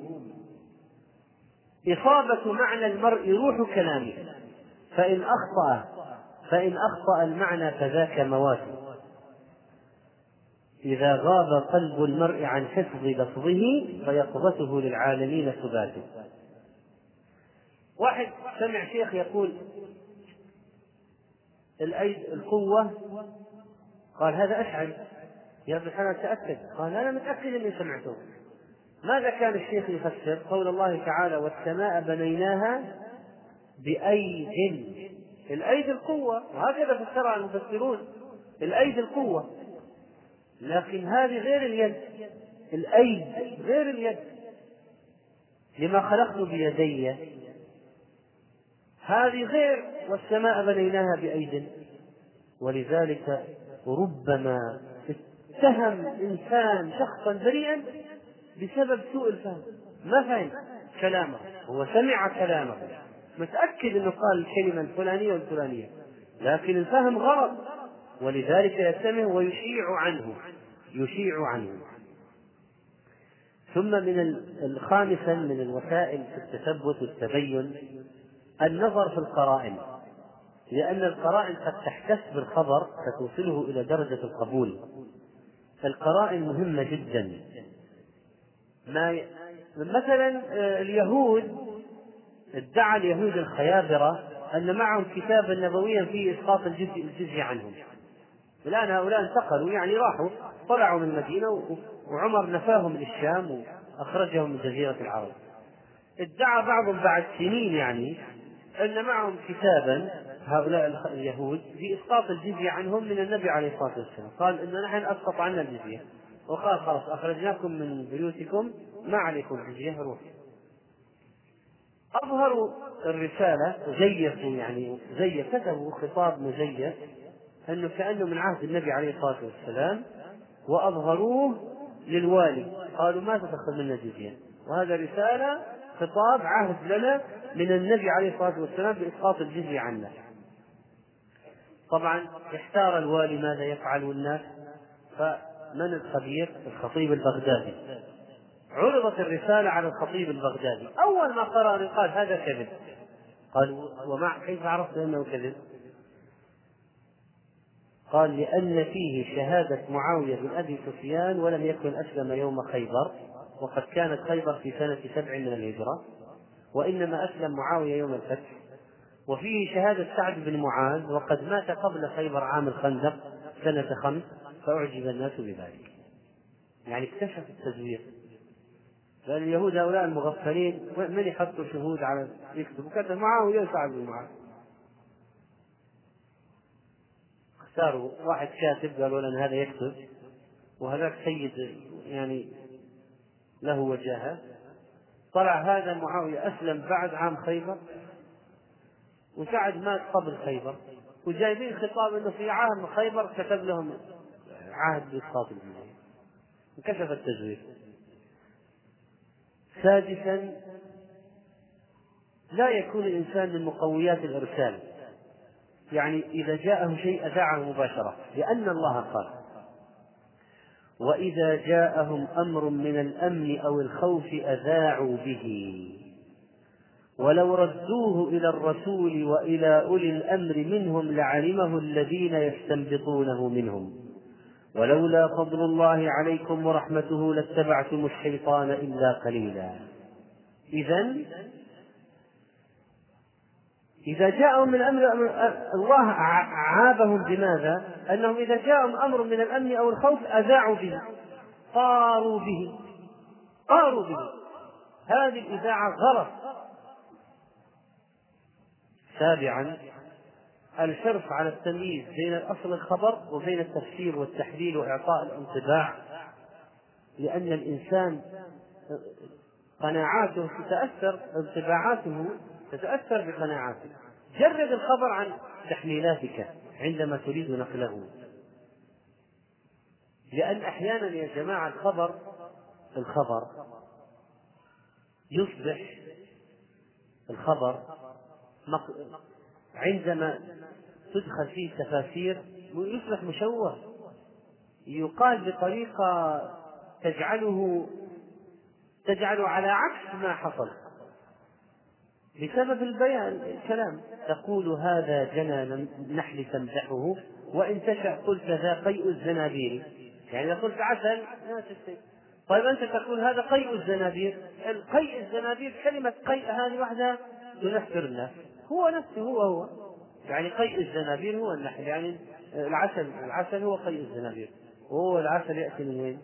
إصابة معنى المرء روح كلامه، فإن أخطأ فإن أخطأ المعنى فذاك مواته. إذا غاب قلب المرء عن حفظ لفظه فيقظته للعالمين ثباته. واحد سمع شيخ يقول: الأيد القوة، قال: هذا أشعري. يا ابن الحلال تأكد؟ قال: أنا متأكد أني سمعته. ماذا كان الشيخ يفسر؟ قول الله تعالى: والسماء بنيناها بأيد. الأيد القوة، وهكذا فسرها المفسرون، الأيد القوة. لكن هذه غير اليد، الأيد غير اليد. لما خلقت بيدي، هذه غير والسماء بنيناها بأيد. ولذلك ربما اتهم إنسان شخصا بريئا بسبب سوء الفهم، ما فهم كلامه، هو سمع كلامه متأكد أنه قال الكلمة الفلانية والفلانية، لكن الفهم غلط، ولذلك يتهم ويشيع عنه يشيع عنه ثم من الخامسا من الوسائل في التثبت والتبين النظر في القرائن، لأن القرائن قد تحتس بالخبر فتوصله إلى درجة القبول. القرائن مهمة جدا. ما ي... مثلا اليهود، ادعى اليهود الخيابرة أن معهم كتابا نبويا فيه إسقاط الجزية الجزية عنهم. الآن هؤلاء انتقلوا، يعني راحوا طلعوا من المدينة وعمر نفاهم للشام وأخرجهم من جزيرة العرب. ادعى بعضهم بعد سنين يعني أن معهم كتابا هؤلاء اليهود في إسقاط الجزية عنهم من النبي عليه الصلاة والسلام. قال إن نحن أسقط عنا الجزية، وقال خلاص أخرجناكم من بيوتكم ما عليكم الجزية، روح. أظهروا الرسالة، زيفوا يعني زي كتبوا خطاب مزيف أنه كأنه من عهد النبي عليه الصلاة والسلام، وأظهروه للوالي، قالوا ما تأخذ منا جزية، وهذا رسالة خطاب عهد لنا من النبي عليه الصلاة والسلام بإسقاط الجزية عنا. طبعا احتار الوالي ماذا يفعل الناس، فمن الخبير؟ الخطيب البغدادي. عرضت الرسالة على الخطيب البغدادي، أول ما قرأ قال هذا كذب. قالوا ومع كيف عرفت أنه كذب؟ قال لأن فيه شهادة معاوية بن أبي سفيان ولم يكن أسلم يوم خيبر، وقد كانت خيبر في سنة سبع من الهجرة، وإنما أسلم معاوية يوم الفتح، وفيه شهادة سعد بن معاذ وقد مات قبل خيبر عام الخندق سنة خمس، فأعجب الناس بذلك. يعني اكتشف التزوير، لأن اليهود هؤلاء المغفلين من يحطوا شهود على يكتبوا كتب معاوية وسعد بن معاذ، اختاروا واحد كاتب قالوا لنا هذا يكتب، وهذاك سيد يعني له وجاهة. طلع هذا معاوية أسلم بعد عام خيبر، وسعد مات قبل خيبر، وجايبين خطاب أنه في عام خيبر كتب لهم عهد بإسقاط الجزية. انكشف التزوير. سادسا، لا يكون الإنسان من مقويات الإرسال، يعني إذا جاءه شيء أذاعه مباشرة، لأن الله قال وإذا جاءهم أمر من الأمن أو الخوف أذاعوا به ولو ردوه إلى الرسول وإلى أولي الأمر منهم لعلمه الذين يستنبطونه منهم ولولا فضل الله عليكم ورحمته لاتبعتم الشيطان إلا قليلا. إذن إذا جاءهم من الأمر، الله عابهم بماذا؟ أنهم إذا جاءهم أمر من الأمن أو الخوف أذاعوا به، قاروا به قاروا به هذه الإذاعة غلط. سابعا، الحرص على التمييز بين الأصل الخبر وبين التفسير والتحليل وإعطاء الانطباع، لأن الإنسان قناعاته تتأثر، انطباعاته تتأثر بقناعاته. جرد الخبر عن تحليلاتك عندما تريد نقله، لأن أحيانا يا جماعة الخبر الخبر يصبح الخبر عندما تدخل فيه تفاسير يصبح مشوه، يقال بطريقة تجعله تجعله على عكس ما حصل بسبب البيان الكلام. تقول هذا جنى نحل تمدحه وإن تشأ قلت ذا قيء الزنابير، يعني قلت عسل ما تشتي. طيب أنت تقول هذا قيء الزنابير، القيء الزنابير كلمة قيء هذه وحدها تنفر الناس، هو نفسه هو هو يعني قيء الزنابير هو النحل، يعني العسل العسل هو قيء الزنابير، وهو العسل يأتي من وين؟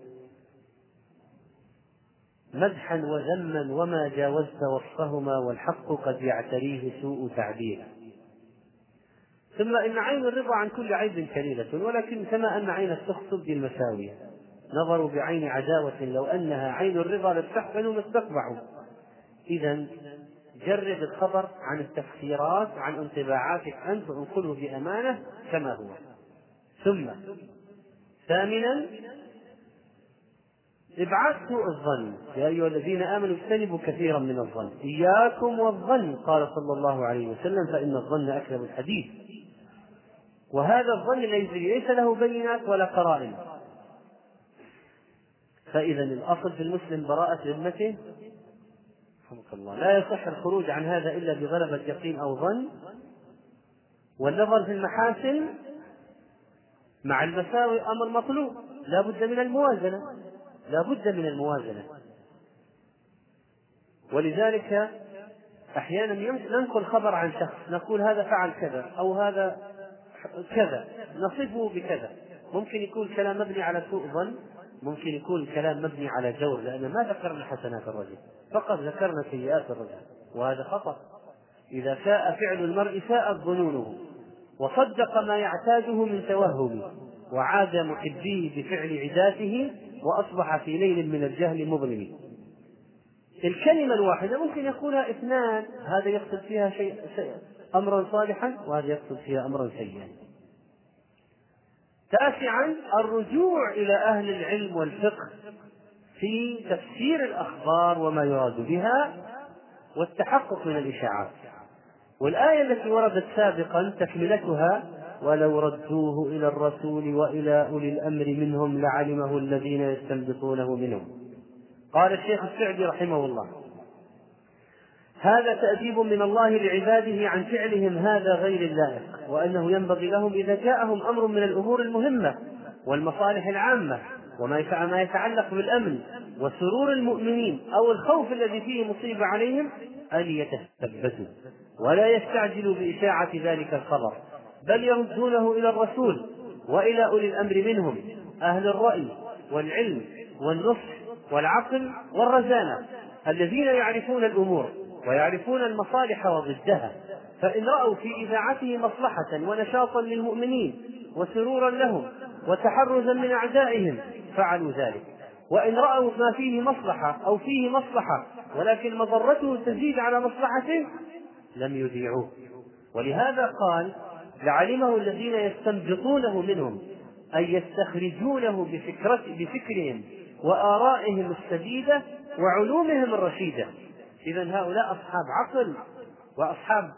مدحا وذما وما جاوزت وصفهما والحق قد يعتريه سوء تعبير. ثم إن عين الرضا عن كل عيب كليلة، ولكن كما أن عين السخط تبدي المساوية، نظروا بعين عداوة لو أنها عين الرضا لاستحسنوا ما استقبحوا. إذن جرد الخبر عن التفسيرات عن انطباعاتك أنت، وانقله بأمانة كما هو. ثم ثامنا، ابعاد سوء الظن. يا أيها الذين آمنوا اجتنبوا كثيرا من الظن إياكم والظن، قال صلى الله عليه وسلم فإن الظن أكذب الحديث. وهذا الظن ليس له بينات ولا قرائن، فإذا الأصل في المسلم براءة ذمته، الله لا يصح الخروج عن هذا إلا بغلبة يقين أو ظن. والنظر في المحاسن مع المساوئ أمر مطلوب، لا بد من الموازنة لا بد من الموازنة. ولذلك أحيانا ننقل خبر عن شخص نقول هذا فعل كذا أو هذا كذا نصفه بكذا، ممكن يكون كلام مبني على سوء ظن، ممكن يكون كلام مبني على جور، لأن ما ذكرنا حسنات الرجل فقط ذكرنا سيئات الرجل، وهذا خطأ. إذا ساء فعل المرء ساءت ظنونه، وصدق ما يعتاده من توهم، وعاد محبيه بفعل عداته، وأصبح في ليل من الجهل مظلم. الكلمة الواحدة ممكن يقولها اثنان، هذا يقصد فيها شيء أمرا صالحا وهذا يقصد فيها أمرا سيئا. تاسعا، الرجوع إلى أهل العلم والفقه في تفسير الأخبار وما يراد بها والتحقق من الإشاعات. والآية التي وردت سابقا تكملتها: ولو ردوه إلى الرسول وإلى أولي الأمر منهم لعلمه الذين يستنبطونه منهم. قال الشيخ السعدي رحمه الله: هذا تأديب من الله لعباده عن فعلهم هذا غير اللائق، وأنه ينبغي لهم إذا جاءهم أمر من الأمور المهمة والمصالح العامة وما يتعلق بالأمن وسرور المؤمنين أو الخوف الذي فيه مصيبة عليهم أن يتثبتوا ولا يستعجلوا بإشاعة ذلك الخبر، بل يردونه إلى الرسول وإلى أولي الأمر منهم أهل الرأي والعلم والنصح والعقل والرزانة الذين يعرفون الأمور ويعرفون المصالح وضدها، فإن رأوا في إذاعته مصلحة ونشاطا للمؤمنين وسرورا لهم وتحرزا من أعدائهم فعلوا ذلك، وإن رأوا ما فيه مصلحة أو فيه مصلحة ولكن مضرته تزيد على مصلحته لم يذيعوه. ولهذا قال: لعلمه الذين يستنبطونه منهم، أي يستخرجونه بفكرة بفكرهم وآرائهم السديدة وعلومهم الرشيدة. إذن هؤلاء أصحاب عقل وأصحاب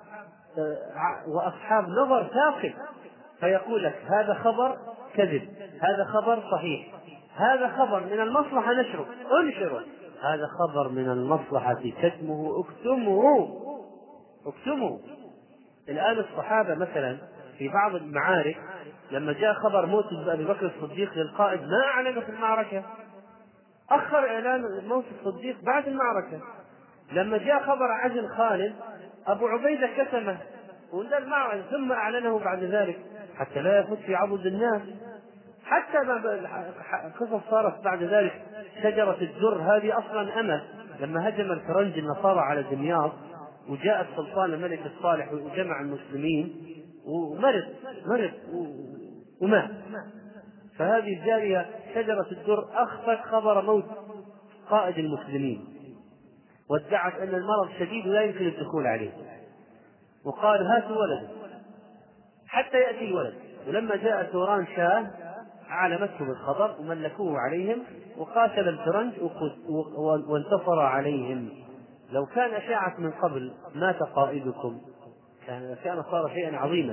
وأصحاب نظر ثاقب، فيقول لك هذا خبر كذب، هذا خبر صحيح، هذا خبر من المصلحة نشره انشره، هذا خبر من المصلحة كتمه اكتمه اكتمه. الآن الصحابة مثلا في بعض المعارك لما جاء خبر موت أبي بكر الصديق للقائد ما أعلن في المعركة، أخر إعلان موت الصديق بعد المعركة. لما جاء خبر عزل خالد أبو عبيدة كتمه وندى المعركة ثم أعلنه بعد ذلك حتى لا يفوت في عضد الناس. حتى قصص صارت بعد ذلك شجرة الدر هذه أصلا أمة لما هجم الفرنج النصارى على دمياط وجاء السلطان الملك الصالح وجمع المسلمين ومرض مرض ومات، فهذه الجارية شجرة الدر أخفت خبر موت قائد المسلمين وادعت أن المرض شديد ولا يمكن الدخول عليه، وقال هاتوا ولد حتى يأتي الولد. ولما جاء ثوران شاه أعلمته بالخبر وملكوه عليهم وقاتل الفرنج وانتصر عليهم. لو كان أشاعة من قبل مات قائدكم كان كان صار شيئا عظيما.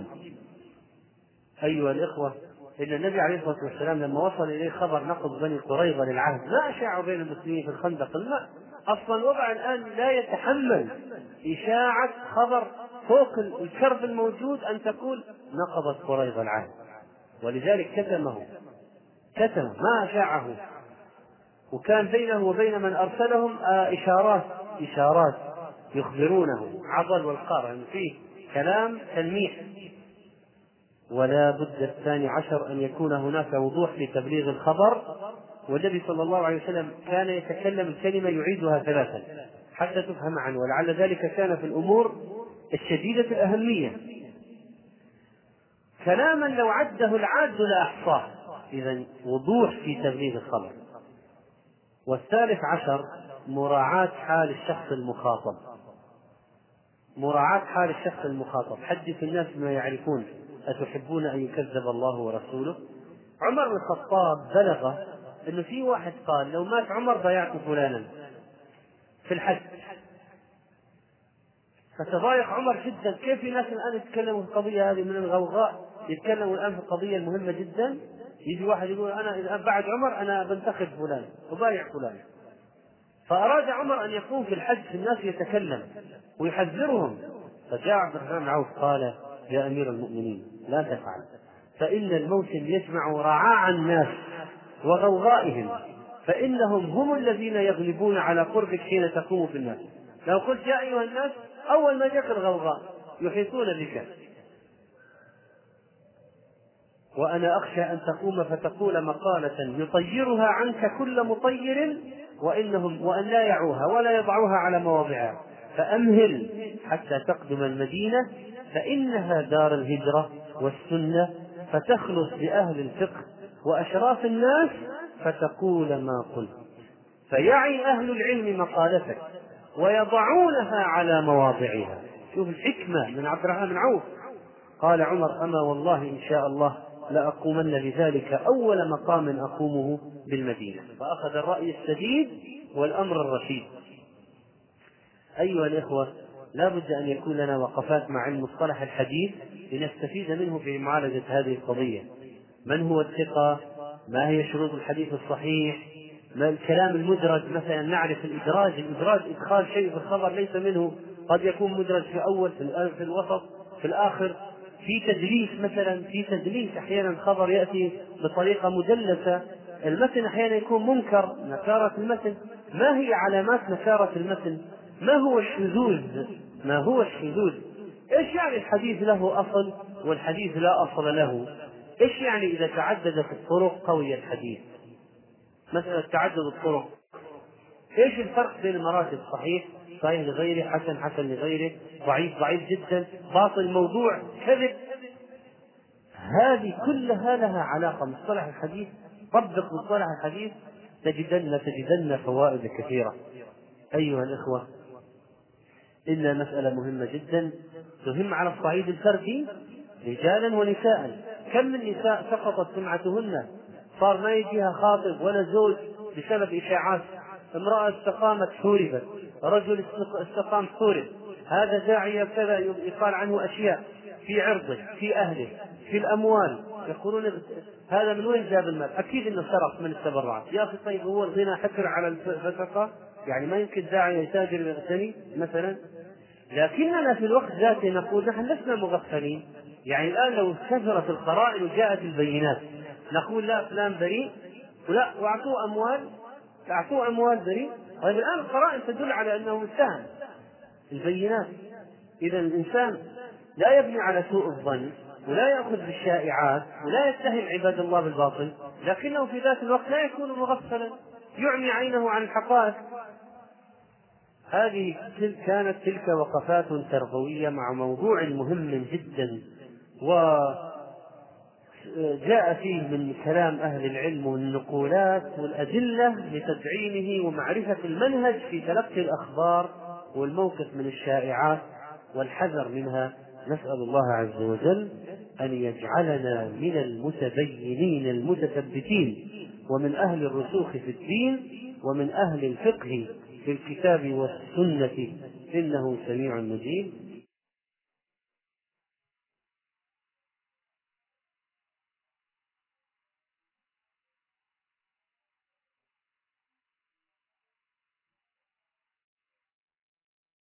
أيها الإخوة، إن النبي عليه الصلاة والسلام لما وصل إليه خبر نقض بني قريظة للعهد ما أشاعوا بين المسلمين في الخندق الماء، أصلا الوضع الآن لا يتحمل إشاعة خبر فوق الكرب الموجود أن تقول نقضت قريظة العهد، ولذلك كتمه كتم ما أشاعه. وكان بينه وبين من أرسلهم إشارات إشارات يخبرونه عضل والقار، يعني فيه كلام تلميح. ولا بد الثاني عشر أن يكون هناك وضوح في تبليغ الخبر، والنبي صلى الله عليه وسلم كان يتكلم الكلمة يعيدها ثلاثا حتى تفهم عنه، ولعل ذلك كان في الأمور الشديدة الأهمية. كلاما لو عده العاد لأحصاه. إذن وضوح في تبليغ الخبر. والثالث عشر مراعاة حال الشخص المخاطب. مراعاة حال الشخص المخاطب. حدث الناس ما يعرفون، أتحبون أن يكذب الله ورسوله؟ عمر بن الخطاب بلغ أنه في واحد قال لو مات عمر ضيعت فلانا في الحج، فتضايق عمر جدا. كيف في ناس الآن يتكلموا في القضية هذه من الغوغاء، يتكلموا الآن في القضية المهمة جدا، يجي واحد يقول أنا إذا بعد عمر أنا بنتخذ فلان وبايع فلان. فأراد عمر أن يقوم في الحج في الناس يتكلم ويحذرهم، فجاء عبد الرحمن بن عوف قال يا أمير المؤمنين لا تفعل، فإن الموسم يجمع رعاع الناس وغوغائهم، فإنهم هم الذين يغلبون على قربك حين تقوم في الناس. لو قلت يا أيها الناس أول ما جاء الغوغاء يحيطون بك، وأنا أخشى أن تقوم فتقول مقالة يطيرها عنك كل مطير وإنهم وأن لا يعوها ولا يضعوها على مواضعها، فأمهل حتى تقدم المدينة فإنها دار الهجرة والسنة، فتخلص بأهل الفقه وأشراف الناس فتقول ما قلت، فيعي أهل العلم مقالتك ويضعونها على مواضعها. شوف الحكمة من عبد الرحمن بن عوف. قال عمر أما والله إن شاء الله لأقومن بذلك أول مقام أقومه بالمدينة. فأخذ الرأي السديد والأمر الرشيد. أيها الإخوة، لا بد أن يكون لنا وقفات مع المصطلح الحديث لنستفيد منه في معالجة هذه القضية. من هو الثقة؟ ما هي شروط الحديث الصحيح؟ ما الكلام المدرج؟ مثلا نعرف الإدراج، الإدراج إدخال شيء في الخبر ليس منه، قد يكون مدرج في أول، في الوسط، في الآخر. في تدليس مثلا، في تدليس أحيانا خبر يأتي بطريقة مدلسة. المتن أحيانا يكون منكر، نكارة المتن. ما هي علامات نكارة المتن؟ ما هو الشذوذ؟ ما هو الشذوذ؟ إيش يعني الحديث له أصل والحديث لا أصل له؟ إيش يعني إذا تعددت الطرق قوي الحديث؟ مسألة تعدد الطرق، إيش الفرق بين المراتب؟ صحيح، صحيح لغيره، حسن، حسن لغيره، ضعيف، ضعيف جدا، باطل، موضوع، كذب. هذه كلها لها علاقة. مصطلح الحديث، طبق مصطلح الحديث تجدن تجدن فوائد كثيرة. أيها الإخوة، إلا مسألة مهمة جدا تهم على الصعيد الفردي رجالا ونساء. كم من نساء سقطت سمعتهن، صار ما يجيها خاطب ولا زوج بسبب إشاعات. امرأة استقامت حوربت، رجل استقام حورب، هذا داعية كذا، يقال عنه أشياء في عرضه، في أهله، في الأموال. يقولون هذا من وين جاب المال؟ أكيد إنه سرق من التبرعات. يا أخي طيب، هو الغنى حكر على الفسقة؟ يعني ما يمكن داعية يتاجر ويغتني مثلا؟ لكننا في الوقت ذاته نقول نحن لسنا مغفلين. يعني الآن لو كثرت القرائن وجاءت البينات نقول لا، فلان بريء، ولا واعطوه أموال، اعطوه أموال بريء. طيب الآن القرائن تدل على أنه متهم، البينات. إذا الإنسان لا يبني على سوء الظن، ولا يأخذ بالشائعات، ولا يتهم عباد الله بالباطل، لكنه في ذات الوقت لا يكون مغفلا، يعمي عينه عن الحقائق. هذه كانت تلك وقفات تربوية مع موضوع مهم جدا، وجاء فيه من كلام أهل العلم والنقولات والأدلة لتدعيمه ومعرفة المنهج في تلقي الأخبار والموقف من الشائعات والحذر منها. نسأل الله عز وجل أن يجعلنا من المتبينين المتثبتين، ومن أهل الرسوخ في الدين، ومن أهل الفقه في الكتاب والسنة، إنه سميع مجيب.